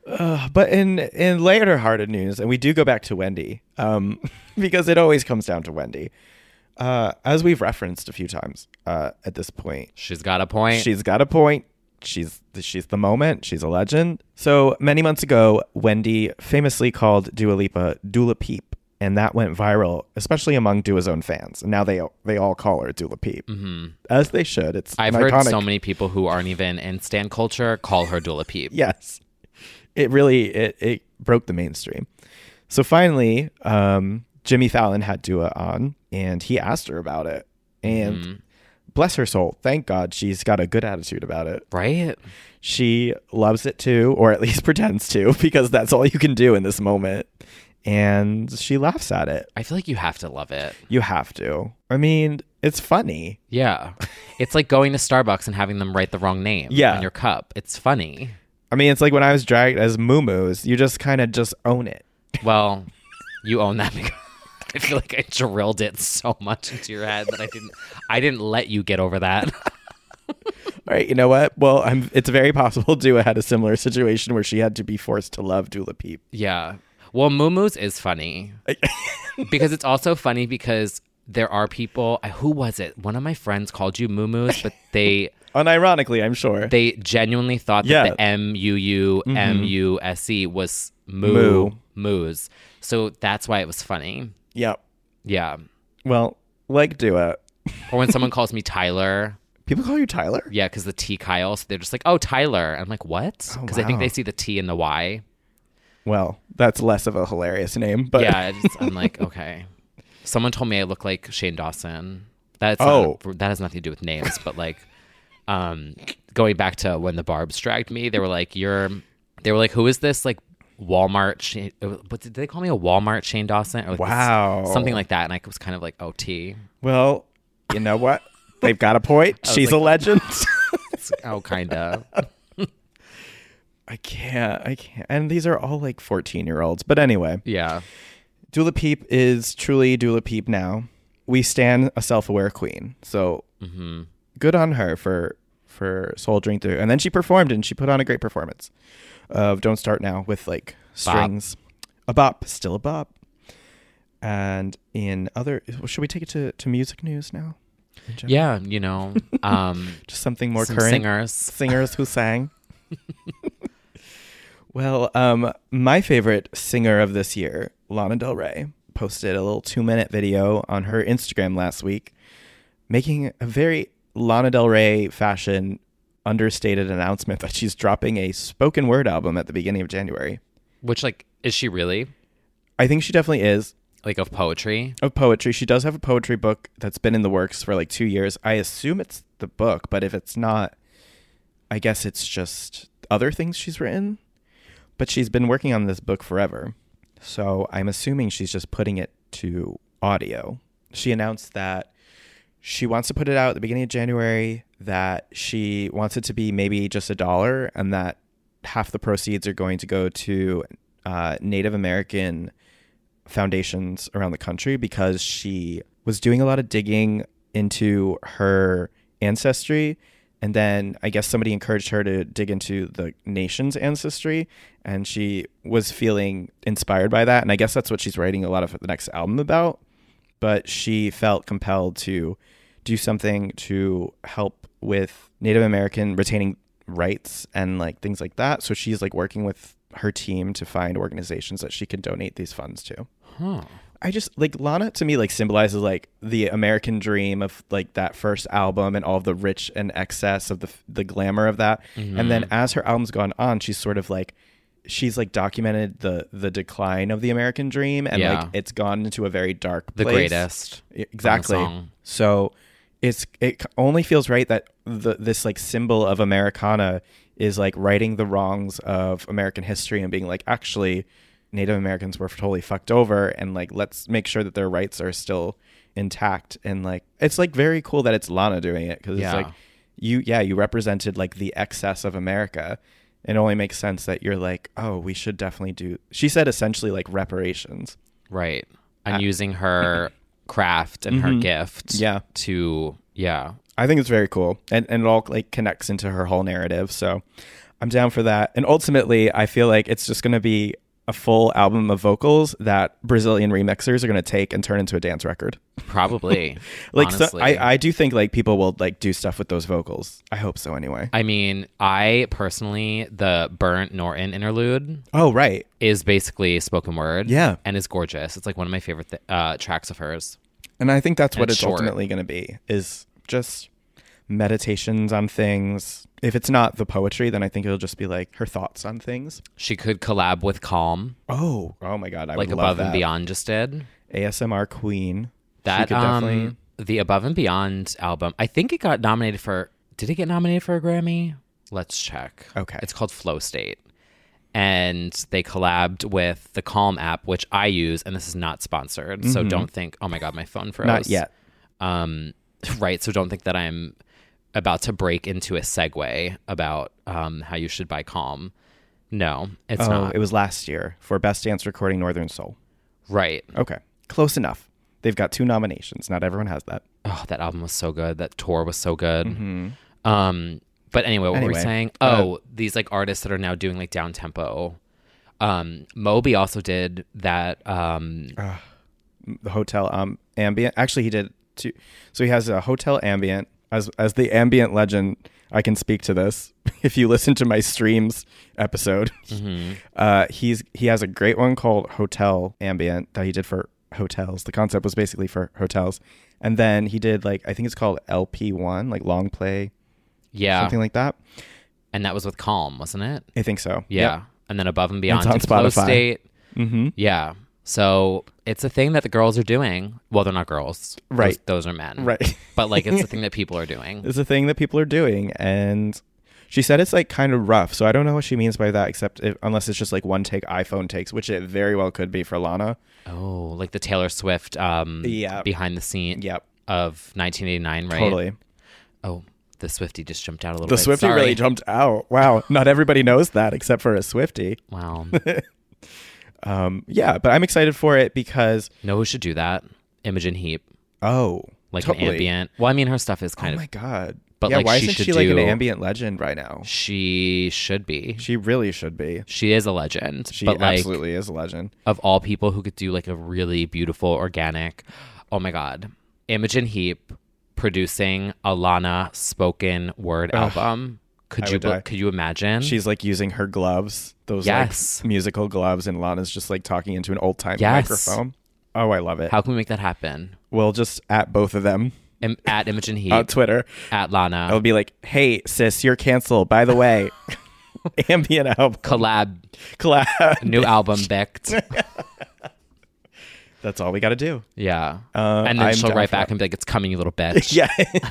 But in lighter-hearted news, and we do go back to Wendy, because it always comes down to Wendy. As we've referenced a few times at this point. She's got a point. She's got a point. She's the moment. She's a legend. So many months ago, Wendy famously called Dua Lipa Dula Peep, and that went viral, especially among Dua's own fans. And now they all call her Dula Peep, as they should. I've heard so many people who aren't even in stan culture call her Dula Peep. Yes, it really it broke the mainstream. So finally, Jimmy Fallon had Dua on, and he asked her about it, and. Bless her soul. Thank God she's got a good attitude about it. Right? She loves it too, or at least pretends to, because that's all you can do in this moment. And she laughs at it. I feel like you have to love it. You have to. I mean, it's funny. Yeah. It's like going to Starbucks and having them write the wrong name on your cup. It's funny. I mean, it's like when I was dragged as Moo-Moos, you just kind of just own it. Well, you own that because I feel like I drilled it so much into your head that I didn't let you get over that. All right, you know what? Well, it's very possible Dua had a similar situation where she had to be forced to love Dula Peep. Yeah. Well, Moo-Moos is funny. Because it's also funny because there are people, who was it? One of my friends called you Moo-Moos, but they... Unironically, I'm sure. They genuinely thought that the M-U-U-M-U-S-E was Moos. So that's why it was funny. Yep. Yeah. Well, like Dua. Or when someone calls me Tyler. People call you Tyler? Yeah, because the T Kyle. So they're just like, oh, Tyler. I'm like, what? Because I think they see the T and the Y. Well, that's less of a hilarious name. But yeah, I'm like, okay. Someone told me I look like Shane Dawson. That has nothing to do with names, but like going back to when the Barbs dragged me, they were like, who is this like Walmart what did they call me, a Walmart Shane Dawson? Wow. Something like that. And I was kind of like, oh, T. Well, you know what? They've got a point. She's a legend. Oh, kind of. I can't. And these are all like 14-year-olds. But anyway. Yeah. Dula Peep is truly Dula Peep now. We stan a self-aware queen. So good on her for soldiering through. And then she performed, and she put on a great performance of Don't Start Now with like strings. A bop. Still a bop. And in other... Should we take it to music news now? Yeah, just something more some current. Singers who sang. Well, my favorite singer of this year, Lana Del Rey, posted a little 2-minute video on her Instagram last week, making a very Lana Del Rey fashion understated announcement that she's dropping a spoken word album at the beginning of January. Which, like, is she really? I think she definitely is. Like of poetry? Of poetry. She does have a poetry book that's been in the works for like 2 years. I assume it's the book, but if it's not, I guess it's just other things she's written. But she's been working on this book forever. So I'm assuming she's just putting it to audio. She announced that she wants to put it out at the beginning of January, that she wants it to be maybe just $1, and that half the proceeds are going to go to Native American foundations around the country, because she was doing a lot of digging into her ancestry, and then I guess somebody encouraged her to dig into the nation's ancestry, and she was feeling inspired by that, and I guess that's what she's writing a lot of the next album about. But she felt compelled to do something to help with Native American retaining rights and like things like that. So she's like working with her team to find organizations that she can donate these funds to. I just like Lana to me like symbolizes like the American dream of like that first album and all of the rich and excess of the glamour of that. And then as her album's gone on, she's sort of like she's like documented the decline of the American dream, and like it's gone into a very dark place. The greatest. Exactly. So it only feels right that this like symbol of Americana is like righting the wrongs of American history and being like, actually Native Americans were totally fucked over, and like let's make sure that their rights are still intact. And like it's like very cool that it's Lana doing it, because it's like you represented like the excess of America. It only makes sense that you're like, oh, we should definitely do, she said essentially like reparations. Right. And using her craft and her gift to I think it's very cool, and it all like connects into her whole narrative. So I'm down for that. And ultimately, I feel like it's just going to be a full album of vocals that Brazilian remixers are going to take and turn into a dance record. Probably. Like, honestly. so, I do think like people will like do stuff with those vocals. I hope so anyway. I mean, I personally, the Burnt Norton interlude. Oh, right. Is basically spoken word. Yeah. And is gorgeous. It's like one of my favorite tracks of hers. And I think that's what it's short. ultimately going to be, is just meditations on things. If it's not the poetry, then I think it'll just be like her thoughts on things. She could collab with Calm. Oh my God. I like would Above love that. and Beyond just did. ASMR Queen. That She could definitely... the Above and Beyond album, I think it got nominated for, did it get nominated for a Grammy? Let's check. Okay. It's called Flow State. And they collabed with the Calm app, which I use, and this is not sponsored. So don't think, oh my God, my phone froze. Not yet. Right. So don't think that I'm about to break into a segue about how you should buy Calm. No, it's not. It was last year for Best Dance Recording Northern Soul. Right. Okay. Close enough. They've got 2 nominations. Not everyone has that. Oh, that album was so good. That tour was so good. But anyway, what were we saying? These like artists that are now doing like down tempo. Moby also did that. The Hotel Ambient. Actually, he did 2. So he has a Hotel Ambient. As the ambient legend, I can speak to this. If you listen to my streams episode, he has a great one called Hotel Ambient that he did for hotels. The concept was basically for hotels. And then he did like, I think it's called LP1, like long play. Yeah. Something like that. And that was with Calm, wasn't it? I think so. Yeah. Yep. And then Above and Beyond it's on did Flow Spotify. State. Mm-hmm. Yeah. So it's a thing that the girls are doing. Well, they're not girls. Right. Those are men. Right. But like it's a thing that people are doing. It's a thing that people are doing. And she said it's like kind of rough. So I don't know what she means by that, except unless it's just like one take iPhone takes, which it very well could be for Lana. Oh, like the Taylor Swift behind the scene of 1989, right? Totally. Oh, the Swiftie just jumped out a little The bit. Swiftie really jumped out. Wow. Not everybody knows that except for a Swiftie. Wow. Yeah, but I'm excited for it because... Know who should do that? Imogen Heap. Oh, like totally. an ambient. Well, I mean, her stuff is kind of... Oh my God. But yeah, like, why she isn't should she like an do- ambient legend right now? She should be. She really should be. She is a legend. She but like, absolutely is a legend. Of all people who could do like a really beautiful, organic... Oh my God. Imogen Heap producing a Lana spoken word album. Could you imagine? She's like using her gloves, those like musical gloves, and Lana's just like talking into an old time microphone. Oh, I love it. How can we make that happen? We'll just at both of them. At Imogen Heap. On Twitter. At Lana. I'll be like, hey, sis, you're canceled. By the way, ambient album. Collab. New album, Bicked. That's all we got to do. Yeah. And then she'll write back and be like, it's coming, you little bitch. Yeah.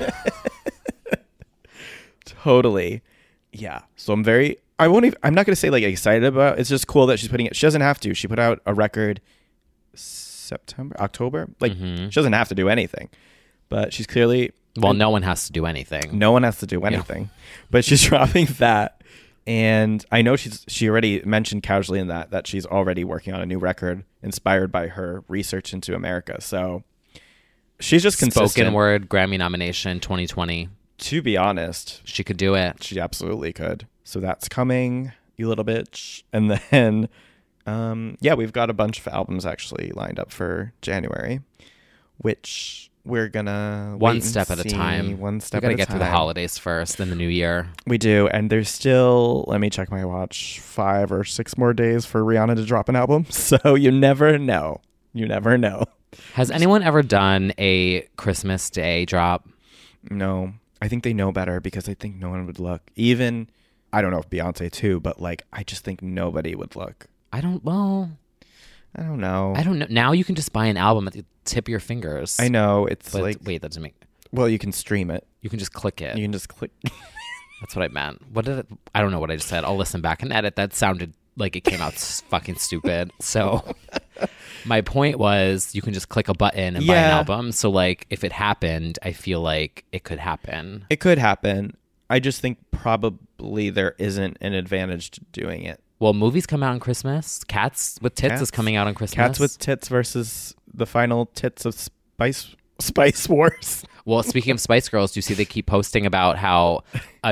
Totally. Yeah. So I'm not going to say like excited about it. It's just cool that she's putting it. She doesn't have to. She put out a record October. Like she doesn't have to do anything. But she's clearly... Well, no one has to do anything. No one has to do anything. Yeah. But she's dropping that. And I know she already mentioned casually in that she's already working on a new record inspired by her research into America. So she's just consistent. Spoken word Grammy nomination 2020. To be honest. She could do it. She absolutely could. So that's coming, you little bitch. And then, we've got a bunch of albums actually lined up for January, which... We're gonna one step at a time. One step. We gotta get through the holidays first, then the new year. We do, and there's still. Let me check my watch. 5 or 6 more days for Rihanna to drop an album. So you never know. You never know. Has anyone ever done a Christmas Day drop? No, I think they know better because I think no one would look. Even I don't know if Beyonce too, but like I just think nobody would look. I don't know. Now you can just buy an album at the tip of your fingers. I know. But wait, that doesn't make... Well, you can stream it. You can just click it. You can just click. That's what I meant. I don't know what I just said. I'll listen back and edit. That sounded like it came out fucking stupid. So my point was you can just click a button and buy an album. So like if it happened, I feel like it could happen. It could happen. I just think probably there isn't an advantage to doing it. Well, movies come out on Christmas. Cats with Tits is coming out on Christmas. Cats with Tits versus the final tits of Spice Wars. Well, speaking of Spice Girls, do you see they keep posting about how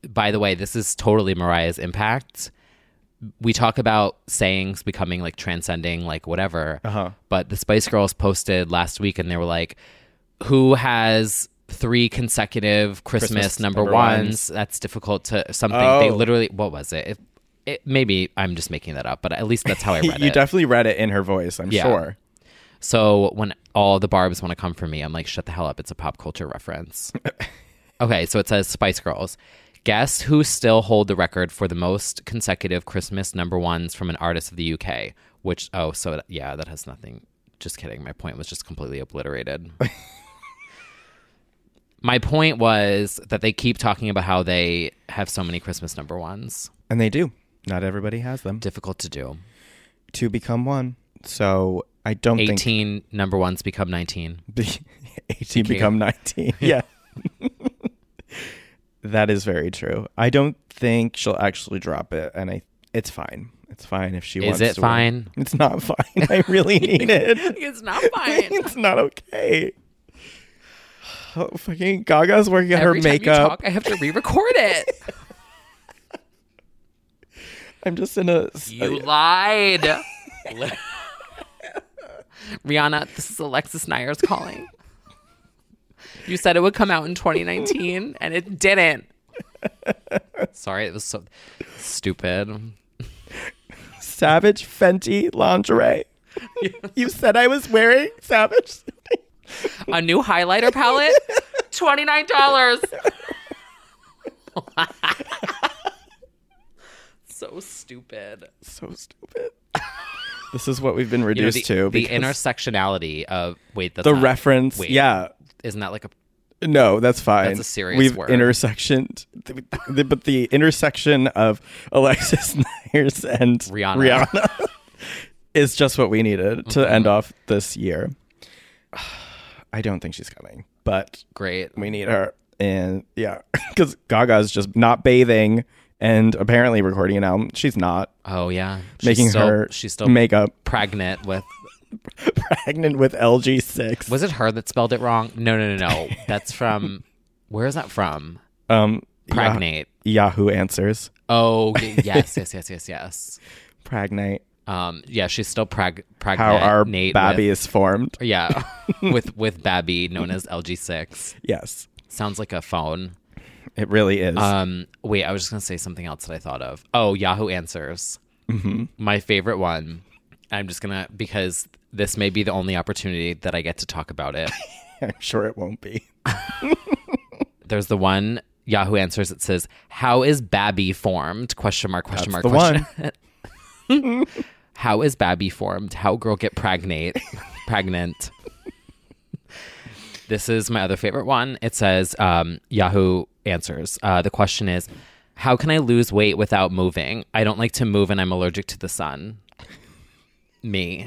by the way, this is totally Mariah's impact. We talk about sayings becoming like transcending, like whatever. But the Spice Girls posted last week and they were like, who has 3 consecutive Christmas number ones? That's difficult to something. They literally, what was it? Maybe I'm just making that up, but at least that's how I read it. You definitely read it in her voice, I'm sure. So when all the barbs want to come for me, I'm like, shut the hell up. It's a pop culture reference. Okay, so it says Spice Girls. Guess who still hold the record for the most consecutive Christmas number ones from an artist of the UK? That has nothing. Just kidding. My point was just completely obliterated. My point was that they keep talking about how they have so many Christmas number ones. And they do. Not everybody has them. Difficult to do. 2 become 1. So I don't 18 think... 18 number ones become 19. 18 become 19. Yeah. That is very true. I don't think she'll actually drop it, and it's fine. It's fine if she wants to. Is it fine? It's not fine. I really need it. It's not fine. It's not okay. Oh, fucking Gaga's working on her makeup. Every time you talk, I have to re-record it. I'm just in a... You lied. Rihanna, this is Alexis Nyers calling. You said it would come out in 2019, and it didn't. Sorry, it was so stupid. Savage Fenty lingerie. You said I was wearing Savage. A new highlighter palette, $29. So stupid. So stupid. This is what we've been reduced to. The intersectionality of the reference. Yeah. Isn't that like a... No, that's fine. That's a serious word. We've intersectioned, but the intersection of Alexis Nyers and Rihanna is just what we needed to end off this year. I don't think she's coming, but great. We need her. And yeah, because Gaga's just not bathing and apparently recording an album. She's not. Oh, yeah. She's still makeup. Pregnant with LG6. Was it her that spelled it wrong? No. That's from... Where is that from? Pragnate. Yahoo Answers. Oh, yes. Pragnate. Yeah, she's still pregnant. How our babby is formed. Yeah, with babby known as LG6. Yes. Sounds like a phone. It really is. Wait, I was just going to say something else that I thought of. Oh, Yahoo Answers. Mm-hmm. My favorite one. I'm just going to... Because this may be the only opportunity that I get to talk about it. I'm sure it won't be. There's the one Yahoo Answers that says, "How is babby formed?" Question mark. That's the question. one. How is babby formed? How girl get pregnant? This is my other favorite one. It says, Yahoo Answers. The question is, how can I lose weight without moving? I don't like to move and I'm allergic to the sun. Me.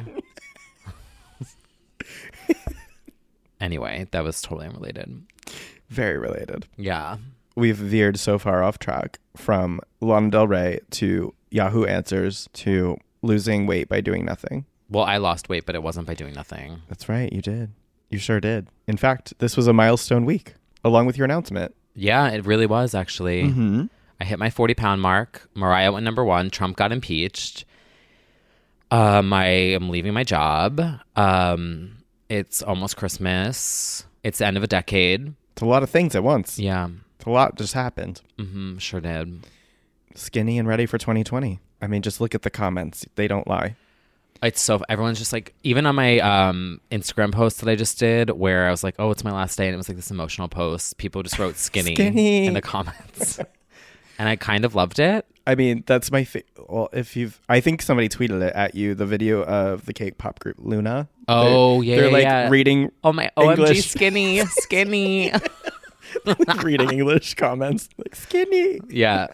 Anyway, that was totally unrelated. Very related. Yeah. We've veered so far off track from Lana Del Rey to Yahoo Answers to losing weight by doing nothing. Well, I lost weight, but it wasn't by doing nothing. That's right. You did. You sure did. In fact, this was a milestone week, along with your announcement. Yeah, it really was, actually. Mm-hmm. I hit my 40-pound mark. Mariah went number 1. Trump got impeached. I am leaving my job. It's almost Christmas. It's the end of a decade. It's a lot of things at once. Yeah. It's a lot just happened. Mm-hmm, sure did. Skinny and ready for 2020. I mean, just look at the comments. They don't lie. It's so... Everyone's just like... Even on my Instagram post that I just did, where I was like, oh, it's my last day, and it was like this emotional post. People just wrote skinny in the comments. And I kind of loved it. I mean, that's my... Well, I think somebody tweeted it at you, the video of the K-pop group Luna. Oh, they're like reading... Oh, my English. OMG, skinny. Reading English comments. Like, skinny. Yeah.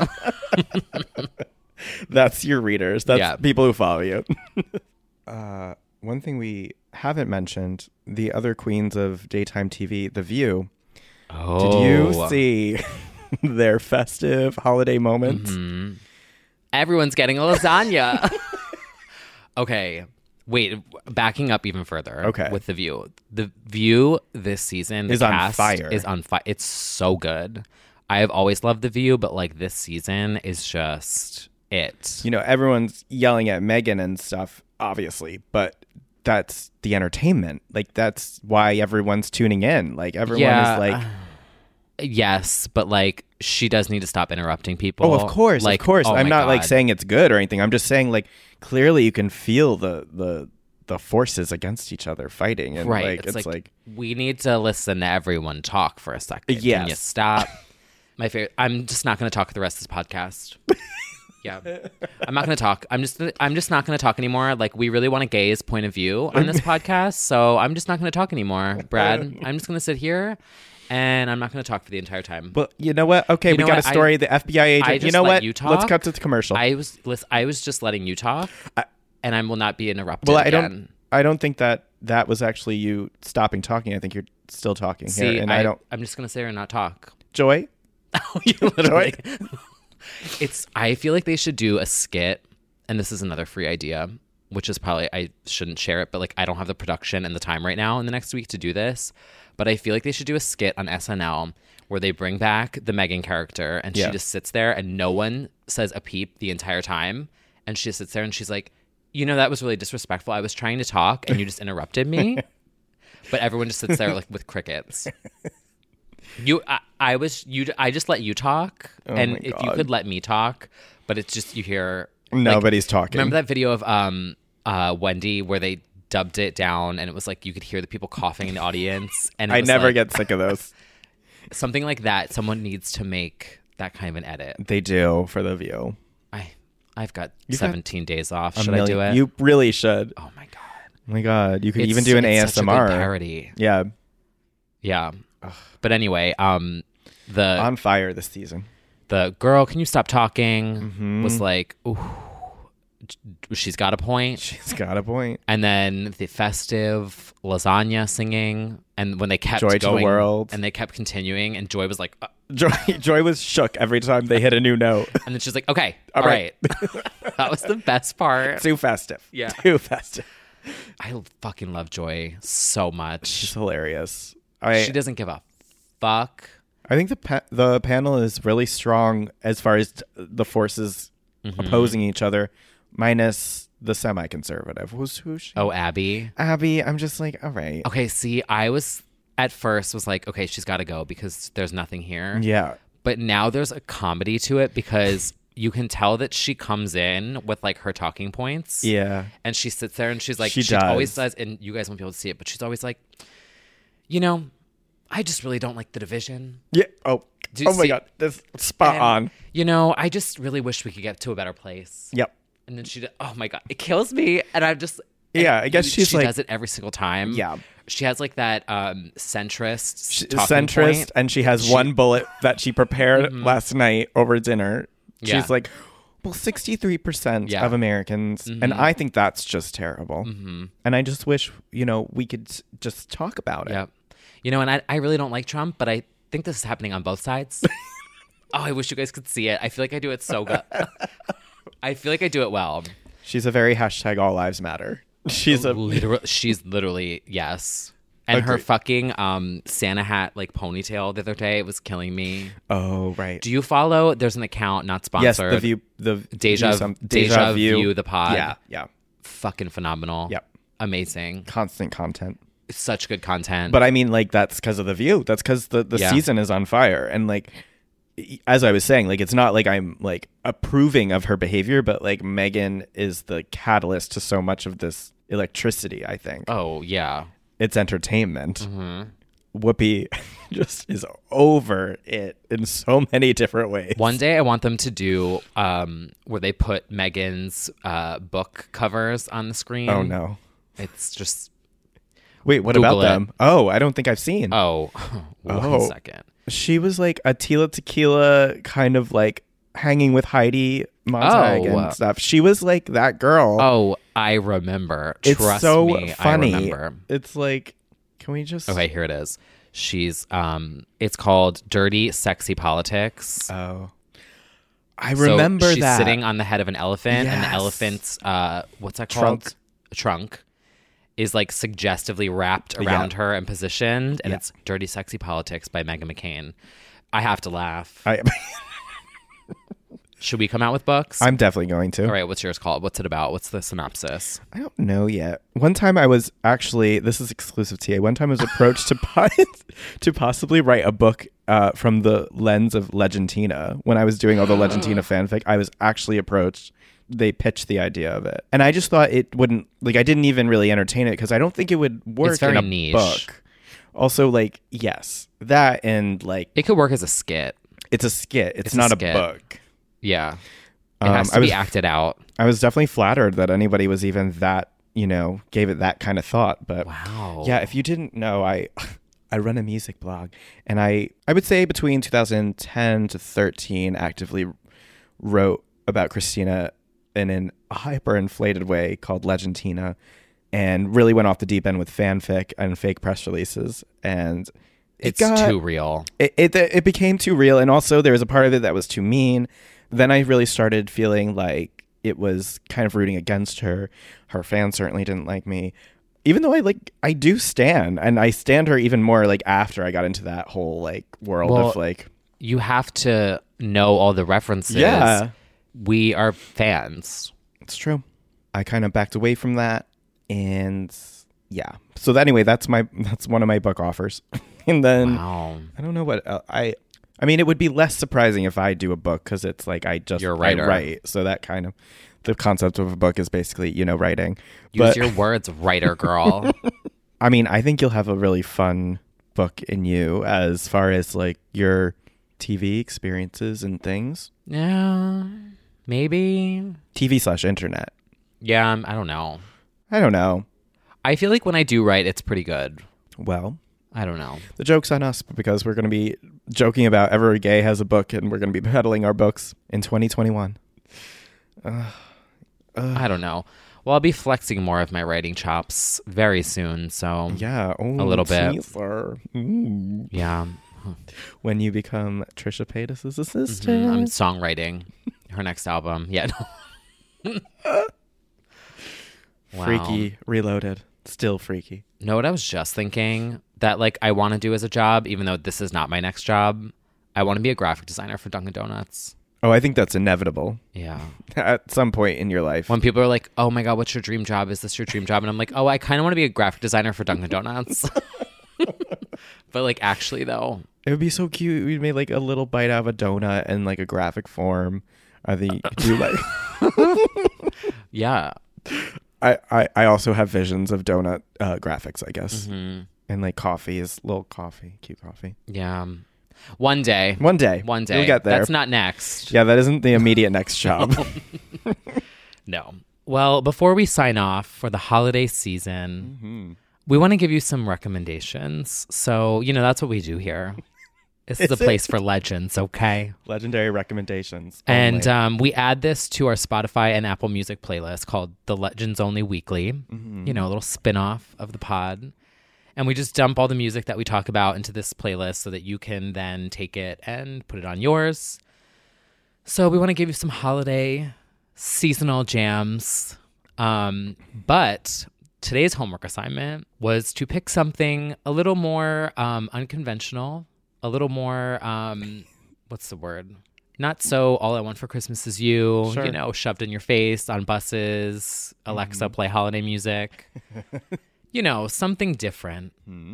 That's your readers. That's people who follow you. One thing we haven't mentioned, the other queens of daytime TV, The View. Oh. Did you see their festive holiday moments? Mm-hmm. Everyone's getting a lasagna. Okay. Wait, backing up even further. Okay. With The View. The View this season is on fire. Is on fire. It's so good. I have always loved The View, but like this season is just it. You know, everyone's yelling at Megan and stuff, obviously, but that's the entertainment. Like, that's why everyone's tuning in. Like, everyone is like... Yes, but like she does need to stop interrupting people. Oh, of course, like, of course. Oh I'm my not like God. saying it's good or anything. I'm just saying like clearly you can feel the forces against each other fighting, and right. like it's like we need to listen to everyone talk for a second. Yes. Can you stop? My favorite. I'm just not going to talk the rest of this podcast. Yeah, I'm not going to talk. I'm just not going to talk anymore. Like, we really want a gay's point of view on this podcast, so I'm just not going to talk anymore, Brad. I'm just going to sit here. And I'm not going to talk for the entire time. But you know what? Okay, we got a story. The FBI agent. You know what? Let's cut to the commercial. I was just letting you talk, and I will not be interrupted. Well, again. I don't think that was actually you stopping talking. I think you're still talking See, here, and I'm just going to sit here and not talk. Joy. Oh, you literally. I feel like they should do a skit, and this is another free idea, which is probably I shouldn't share it, but like I don't have the production and the time right now in the next week to do this. But I feel like they should do a skit on SNL where they bring back the Megan character and she just sits there and no one says a peep the entire time. And she just sits there and she's like, you know, that was really disrespectful. I was trying to talk and you just interrupted me. But everyone just sits there like with crickets. I just let you talk. Oh and my if God. you could let me talk, but it's just you hear Nobody's talking. Remember that video of Wendy where they dubbed it down and it was like you could hear the people coughing in the audience, and I never get sick of those. Something like that. Someone needs to make that kind of an edit. They do for The View. I've got 17 days off. Should I do it? You really should. Oh my God. Oh my God. You could even do an ASMR. Such a good parody. Yeah. Yeah. Ugh. But anyway, on fire this season. The girl, can you stop talking? Was like, ooh. She's got a point. She's got a point. And then the festive lasagna singing, and when they kept Joy going, to the world, and they kept continuing, and Joy was like, Joy was shook every time they hit a new note, and then she's like, okay, all right. That was the best part. Too festive. Yeah, too festive. I fucking love Joy so much. She's hilarious. She doesn't give a fuck. I think the panel is really strong as far as the forces opposing each other. Minus the semi-conservative. Who's she? Oh, Abby. Abby, I'm just like, all right. Okay, see, I was at first was like, okay, she's got to go because there's nothing here. Yeah. But now there's a comedy to it because you can tell that she comes in with like her talking points. Yeah. And she sits there and she's like, she always says, and you guys won't be able to see it, but she's always like, you know, I just really don't like the division. Yeah. Oh my God. That's spot on. You know, I just really wish we could get to a better place. Yep. And then oh my God, it kills me. And I'm just, I guess she does it every single time. Yeah. She has like that centrist point. And she has one bullet that she prepared last night over dinner. Yeah. She's like, well, 63% of Americans. And I think that's just terrible. And I just wish, we could just talk about it. Yeah. And I really don't like Trump, but I think this is happening on both sides. Oh, I wish you guys could see it. I feel like I do it so good. I feel like I do it well. She's a very # all lives matter. She's literally, yes. And her fucking Santa hat like ponytail the other day, it was killing me. Oh, right. Do you follow? There's an account not sponsored. Yes, the Deja View the pod. Yeah. Fucking phenomenal. Yep. Amazing. Constant content. Such good content. But I mean, like, that's because of The View. That's because the season is on fire. And like, as I was saying, like, it's not like I'm like approving of her behavior, but like Megan is the catalyst to so much of this electricity, I think. Oh, yeah. It's entertainment. Whoopi just is over it in so many different ways. One day I want them to do where they put Megan's book covers on the screen. Oh, no. It's just... Wait, what Google about them? Oh, I don't think I've seen. Oh, one second. She was like a Tila Tequila kind of like hanging with Heidi Montag and stuff. She was like that girl. Oh, I remember. It's Trust so me, funny. I remember. It's like, can we just... Okay, here it is. She's, it's called Dirty Sexy Politics. Oh. I remember that. She's sitting on the head of an elephant, and the elephant's, what's that called? Trunk. Is like suggestively wrapped around her and positioned, and it's Dirty Sexy Politics by Meghan McCain. I have to laugh. Should we come out with books? I'm definitely going to. All right, what's yours called? What's it about? What's the synopsis? I don't know yet. One time I was actually, this is exclusive TA. One time I was approached to possibly write a book from the lens of Legendina. When I was doing all the Legendina fanfic, I was actually approached. They pitched the idea of it. And I just thought it wouldn't, like, I didn't even really entertain it because I don't think it would work It's very in a niche. book. Also, like, yes, that and like... It could work as a skit. It's a skit. It's not a book. Yeah. It has to be acted out. I was definitely flattered that anybody was even that, gave it that kind of thought. But wow. Yeah, if you didn't know, I run a music blog, and I would say between 2010 to 13 actively wrote about Christina in a hyper-inflated way called Legendina, and really went off the deep end with fanfic and fake press releases. And it's too real. It became too real. And also there was a part of it that was too mean. Then I really started feeling like it was kind of rooting against her. Her fans certainly didn't like me. Even though I do stan, and I stand her even more like after I got into that whole like world of like... You have to know all the references. Yeah. We are fans. It's true. I kind of backed away from that, and yeah. So anyway, that's one of my book offers. And then I don't know what I mean, it would be less surprising if I do a book because it's like You're a writer. I write. So that kind of the concept of a book is basically, writing. Use your words, writer girl. I mean, I think you'll have a really fun book in you as far as like your TV experiences and things. Yeah, maybe. TV/internet. Yeah, I don't know. I feel like when I do write, it's pretty good. Well, I don't know. The joke's on us because we're going to be joking about Every Gay has a book, and we're going to be peddling our books in 2021. I don't know. Well, I'll be flexing more of my writing chops very soon, so yeah, a little bit. Yeah. When you become Trisha Paytas' assistant. I'm songwriting her next album. Yeah. No. Wow. Freaky Reloaded. Still freaky. Know what I was just thinking? That like I want to do as a job, even though this is not my next job. I want to be a graphic designer for Dunkin' Donuts. Oh, I think that's inevitable. Yeah. At some point in your life. When people are like, oh my God, what's your dream job? Is this your dream job? And I'm like, oh, I kind of want to be a graphic designer for Dunkin' Donuts. But like actually though. It would be so cute. We made like a little bite out of a donut in like a graphic form. I think you could do like... Yeah. I also have visions of donut graphics, I guess. Mm-hmm. And like coffee is little coffee, cute coffee. Yeah. One day. You'll get there. That's not next. Yeah, that isn't the immediate next job. No. Well, before we sign off for the holiday season, we want to give you some recommendations. So, that's what we do here. This is a place for legends, okay? Legendary recommendations. And we add this to our Spotify and Apple Music playlist called the Legends Only Weekly. A little spin-off of the pod. And we just dump all the music that we talk about into this playlist so that you can then take it and put it on yours. So we want to give you some holiday seasonal jams. But today's homework assignment was to pick something a little more unconventional, a little more, what's the word? Not so All I Want for Christmas Is You, Sure. Shoved in your face on buses, Alexa, play holiday music. Something different.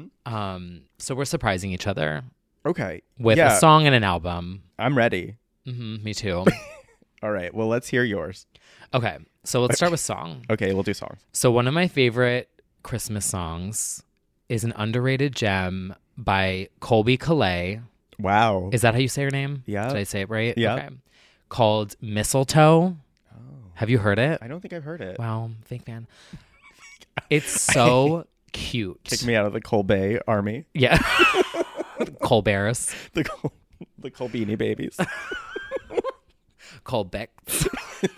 So we're surprising each other. Okay. With a song and an album. I'm ready. Me too. All right. Well, let's hear yours. Okay. So let's start with song. Okay. We'll do songs. So one of my favorite Christmas songs is an underrated gem by Colby Calais. Wow. Is that how you say her name? Yeah. Did I say it right? Yeah. Okay. Called Mistletoe. Oh. Have you heard it? I don't think I've heard it. Wow. Fake fan. It's so cute. Kick me out of the Colbay army. Yeah. Colberts. The Colbini babies. Colbects.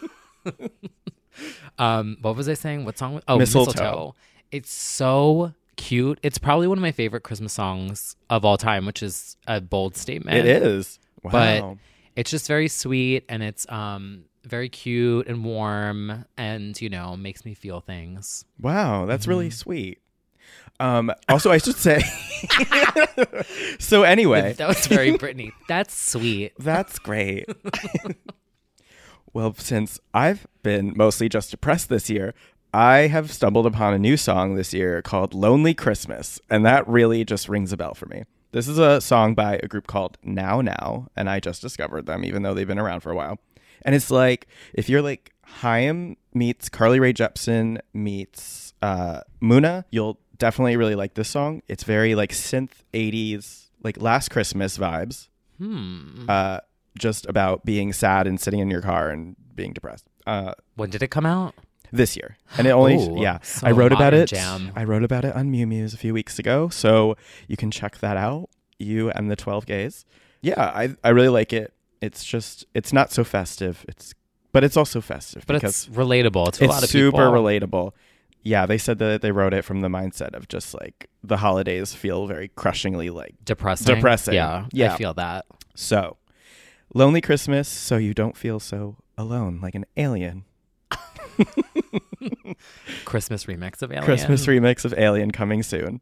What was I saying? What song? Oh, Mistletoe. It's so cute. It's probably one of my favorite Christmas songs of all time, which is a bold statement. It is. Wow. But it's just very sweet, and it's very cute and warm, and makes me feel things. Wow, that's really sweet. Also, I should say. So anyway, That was very Britney. That's sweet. That's great. Well, since I've been mostly just depressed this year, I have stumbled upon a new song this year called Lonely Christmas, and that really just rings a bell for me. This is a song by a group called Now Now, and I just discovered them, even though they've been around for a while. And it's like, if you're like Haim meets Carly Rae Jepsen meets Muna, you'll definitely really like this song. It's very like synth 80s, like Last Christmas vibes. Just about being sad and sitting in your car and being depressed. When did it come out? This year. And it only, so I wrote about modern it. jam. I wrote about it on Mew Muse a few weeks ago. So you can check that out. You and the 12 Gays. Yeah, I really like it. It's just, it's not so festive. But it's also festive. But because it's relatable to a lot of people. It's super relatable. Yeah, they said that they wrote it from the mindset of just like the holidays feel very crushingly like Depressing. Yeah. I feel that. So, Lonely Christmas, so you don't feel so alone like an alien. Christmas remix of Alien. Christmas remix of Alien coming soon.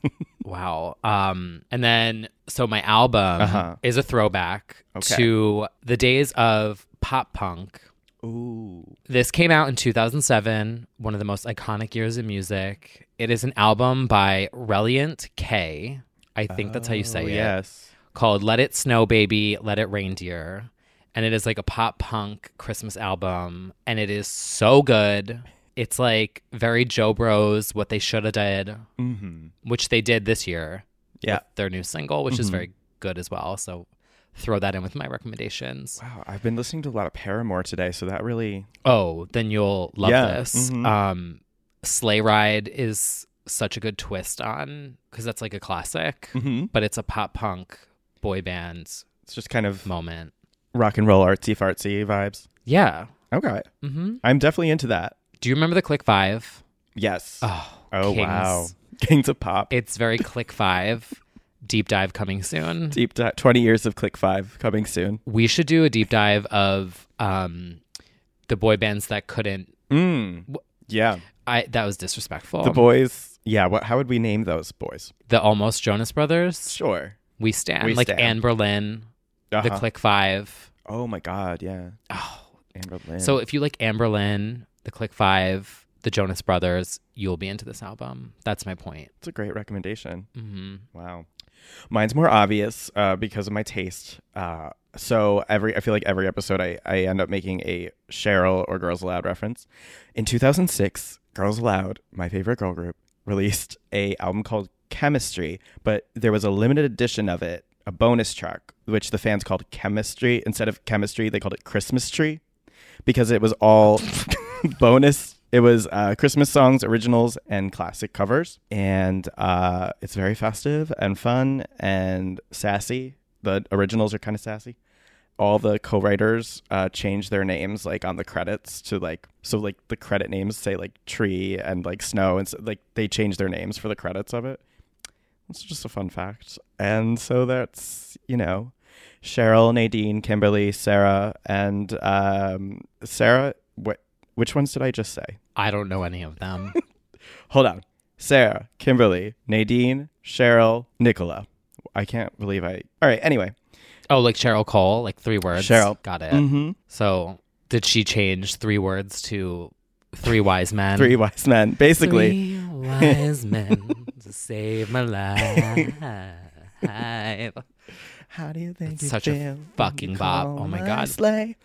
Wow. And then, so my album is a throwback to the days of pop punk. Ooh. This came out in 2007, one of the most iconic years in music. It is an album by Reliant K. I think that's how you say it. Yes. Called Let It Snow Baby, Let It Reindeer. And it is like a pop punk Christmas album. And it is so good. It's like very Joe Bros, what they should have did, which they did this year. Yeah. With their new single, which is very good as well. So throw that in with my recommendations. Wow. I've been listening to a lot of Paramore today, so that really... Oh, then you'll love this. Sleigh Ride is such a good twist on, because that's like a classic, but it's a pop punk boy band. It's just kind of moment. Rock and roll artsy fartsy vibes. Yeah. Okay. I'm definitely into that. Do you remember the Click 5? Yes. Oh, Kings. Wow. Kings of Pop. It's very Click 5. Deep dive coming soon. 20 years of Click 5 coming soon. We should do a deep dive of the boy bands that couldn't. Yeah. That was disrespectful. The boys. Yeah. How would we name those boys? The Almost Jonas Brothers. Sure. We stand. Like Anne Boleyn, the Click 5. Oh my God. Yeah. Oh, Anne Boleyn. So if you like Anne Boleyn, the Click 5, the Jonas Brothers, you'll be into this album. That's my point. It's a great recommendation. Wow. Mine's more obvious because of my taste. So I feel like every episode I end up making a Cheryl or Girls Aloud reference. In 2006, Girls Aloud, my favorite girl group, released a album called Chemistry, but there was a limited edition of it, a bonus track, which the fans called Chemistry. Instead of Chemistry, they called it Christmas Tree because it was all bonus. It was Christmas songs, originals, and classic covers. And it's very festive and fun and sassy. The originals are kind of sassy. All the co-writers changed their names like on the credits to like, so like the credit names say like tree and like snow. And so, like they changed their names for the credits of it. It's just a fun fact. And so that's, Cheryl, Nadine, Kimberly, Sarah, and Sarah. Which ones did I just say? I don't know any of them. Hold on. Sarah, Kimberly, Nadine, Cheryl, Nicola. I can't believe All right, anyway. Oh, like Cheryl Cole, like 3 words? Cheryl. Got it. So did she change 3 words to 3 wise men? 3 wise men, basically. 3 wise men to save my life. How do you think it's you such feel a fucking bop. Oh my God. Sleigh.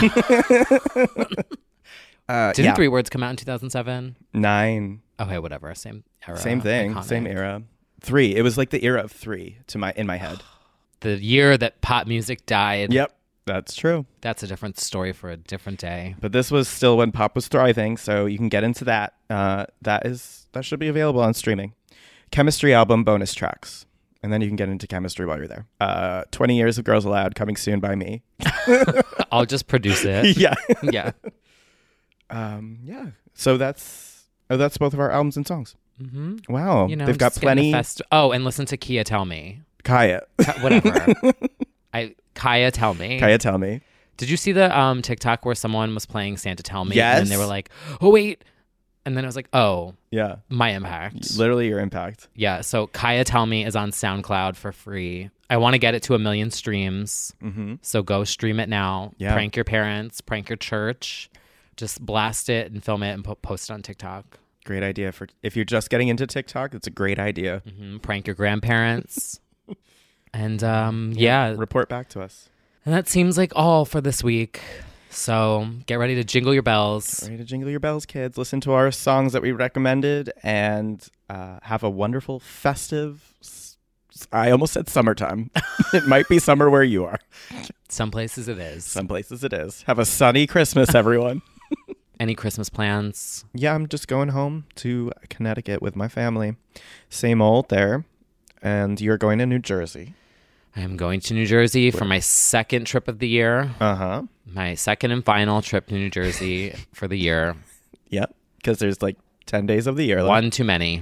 Didn't 3 words come out in 2007? 9. Okay, whatever. Same era. Same thing. Iconic. Same era. 3. It was like the era of 3 in my head. The year that pop music died. Yep, that's true. That's a different story for a different day. But this was still when pop was thriving, so you can get into that. That should be available on streaming. Chemistry album bonus tracks. And then you can get into Chemistry while you're there. 20 Years of Girls Aloud coming soon by me. I'll just produce it. Yeah. Yeah. Yeah. So that's both of our albums and songs. Wow. They've got plenty. And listen to Kia Tell Me. Kaya. Whatever. Kaya Tell Me. Kaya Tell Me. Did you see the TikTok where someone was playing Santa Tell Me? Yes. And they were like, oh, wait, And then I was like, oh, Yeah. my impact. Literally your impact. Yeah. So Kaya Tell Me is on SoundCloud for free. I want to get it to 1 million streams. Mm-hmm. So go stream it now. Yeah. Prank your parents, prank your church. Just blast it and film it and post it on TikTok. Great idea. For if you're just getting into TikTok, it's a great idea. Mm-hmm. Prank your grandparents. And yeah. Report back to us. And that seems like all for this week. So get ready to jingle your bells. Get ready to jingle your bells, kids. Listen to our songs that we recommended and have a wonderful festive... I almost said summertime. It might be summer where you are. Some places it is. Some places it is. Have a sunny Christmas, everyone. Any Christmas plans? Yeah, I'm just going home to Connecticut with my family. Same old there. And you're going to New Jersey. I am going to New Jersey for my second trip of the year. Uh-huh. My second and final trip to New Jersey for the year. Yep, because there's like 10 days of the year. One too many.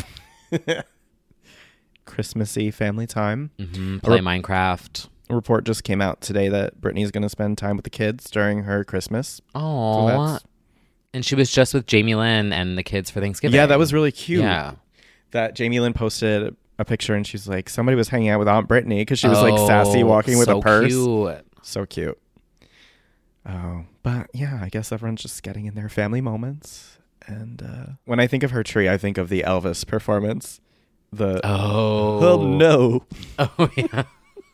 Christmassy family time. Mm-hmm. Play Minecraft. A report just came out today that Brittany's going to spend time with the kids during her Christmas. Oh, so and she was just with Jamie Lynn and the kids for Thanksgiving. Yeah, that was really cute. Yeah. That Jamie Lynn posted a picture and she's like, somebody was hanging out with Aunt Brittany because she was like sassy walking with a purse. Cute. So cute. Oh, but yeah, I guess everyone's just getting in their family moments. And when I think of her tree, I think of the Elvis performance. Oh no. Oh yeah.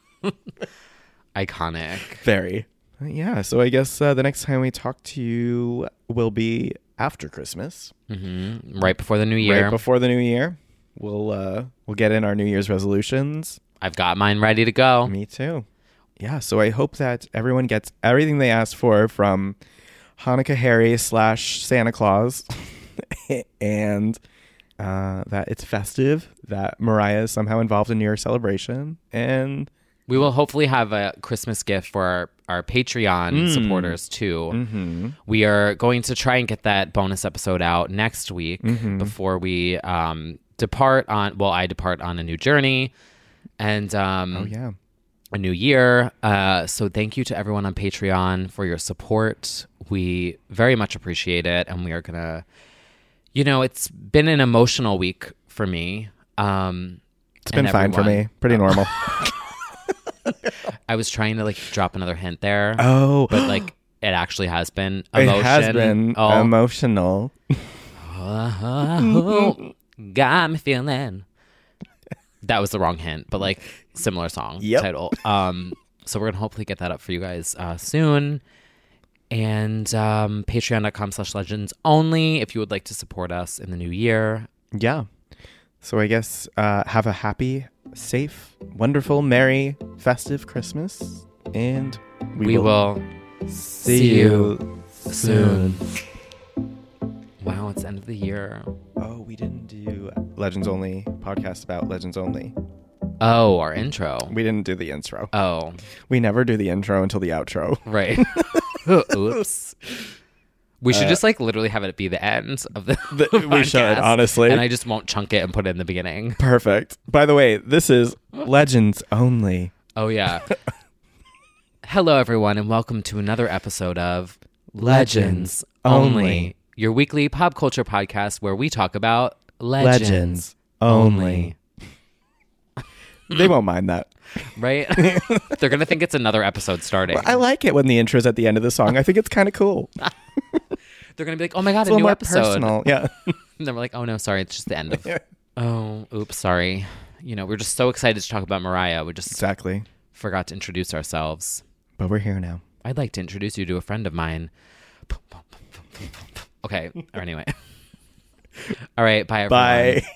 Iconic. Very. Yeah, so I guess the next time we talk to you will be after Christmas. Mm-hmm. Right before the new year. Right before the new year. We'll get in our New Year's resolutions. I've got mine ready to go. Me too. Yeah, so I hope that everyone gets everything they asked for from Hanukkah Harry / Santa Claus and that it's festive, that Mariah is somehow involved in your celebration, and we will hopefully have a Christmas gift for our Patreon supporters too. Mm-hmm. We are going to try and get that bonus episode out next week before we depart on a new journey and a new year. So thank you to everyone on Patreon for your support. We very much appreciate it, and we are gonna, it's been an emotional week for me. It's been fine for me. Pretty normal. I was trying to drop another hint there. Oh, but it actually has been emotion. It has been emotional. Got me feeling. That was the wrong hint, but similar song title. So we're gonna hopefully get that up for you guys soon. And patreon.com/legends only if you would like to support us in the new year. Yeah. So I guess have a happy, safe, wonderful, merry, festive Christmas. And we will see you soon. Wow, it's the end of the year. Oh, we didn't do Legends Only podcast about Legends Only. Oh, our intro. We didn't do the intro. Oh. We never do the intro until the outro. Right. Oops. We should just literally have it be the end of the we should, honestly. And I just won't chunk it and put it in the beginning. Perfect. By the way, this is Legends Only. Oh, yeah. Hello, everyone, and welcome to another episode of Legends Only, your weekly pop culture podcast where we talk about legends only. They won't mind that. Right? They're going to think it's another episode starting. Well, I like it when the intro's at the end of the song. I think it's kind of cool. They're going to be like, oh my God, it's a new more episode. Personal. Yeah. And then we're like, oh no, sorry. It's just the end of. Oh, oops, sorry. We're just so excited to talk about Mariah. We just forgot to introduce ourselves. But we're here now. I'd like to introduce you to a friend of mine. Okay. Or anyway. All right. Bye, everyone. Bye.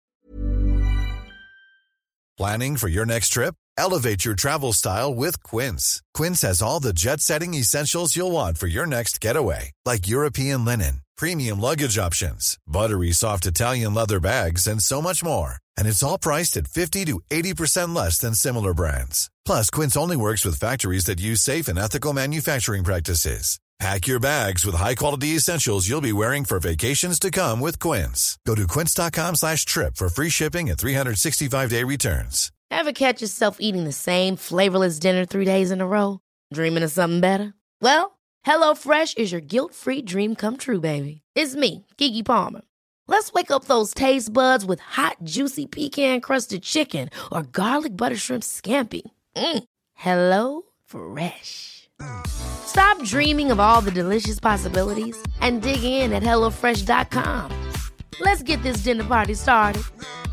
Planning for your next trip? Elevate your travel style with Quince. Quince has all the jet-setting essentials you'll want for your next getaway, like European linen, premium luggage options, buttery soft Italian leather bags, and so much more. And it's all priced at 50 to 80% less than similar brands. Plus, Quince only works with factories that use safe and ethical manufacturing practices. Pack your bags with high-quality essentials you'll be wearing for vacations to come with Quince. Go to quince.com/trip for free shipping and 365-day returns. Ever catch yourself eating the same flavorless dinner 3 days in a row? Dreaming of something better? Well, HelloFresh is your guilt-free dream come true, baby. It's me, Keke Palmer. Let's wake up those taste buds with hot, juicy pecan-crusted chicken or garlic butter shrimp scampi. Hello Fresh. Stop dreaming of all the delicious possibilities and dig in at HelloFresh.com. Let's get this dinner party started.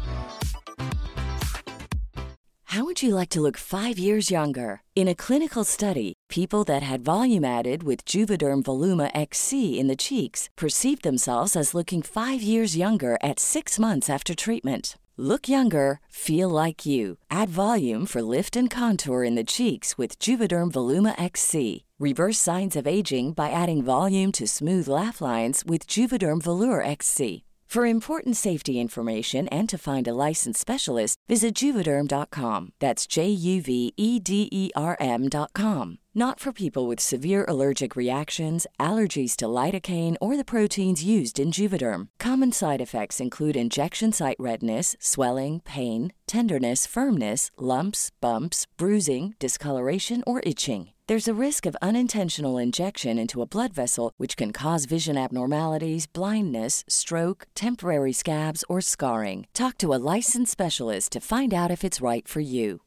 How would you like to look 5 years younger? In a clinical study, people that had volume added with Juvederm Voluma XC in the cheeks perceived themselves as looking 5 years younger at 6 months after treatment. Look younger, feel like you. Add volume for lift and contour in the cheeks with Juvederm Voluma XC. Reverse signs of aging by adding volume to smooth laugh lines with Juvederm Volure XC. For important safety information and to find a licensed specialist, visit Juvederm.com. That's JUVEDERM.com. Not for people with severe allergic reactions, allergies to lidocaine, or the proteins used in Juvederm. Common side effects include injection site redness, swelling, pain, tenderness, firmness, lumps, bumps, bruising, discoloration, or itching. There's a risk of unintentional injection into a blood vessel, which can cause vision abnormalities, blindness, stroke, temporary scabs, or scarring. Talk to a licensed specialist to find out if it's right for you.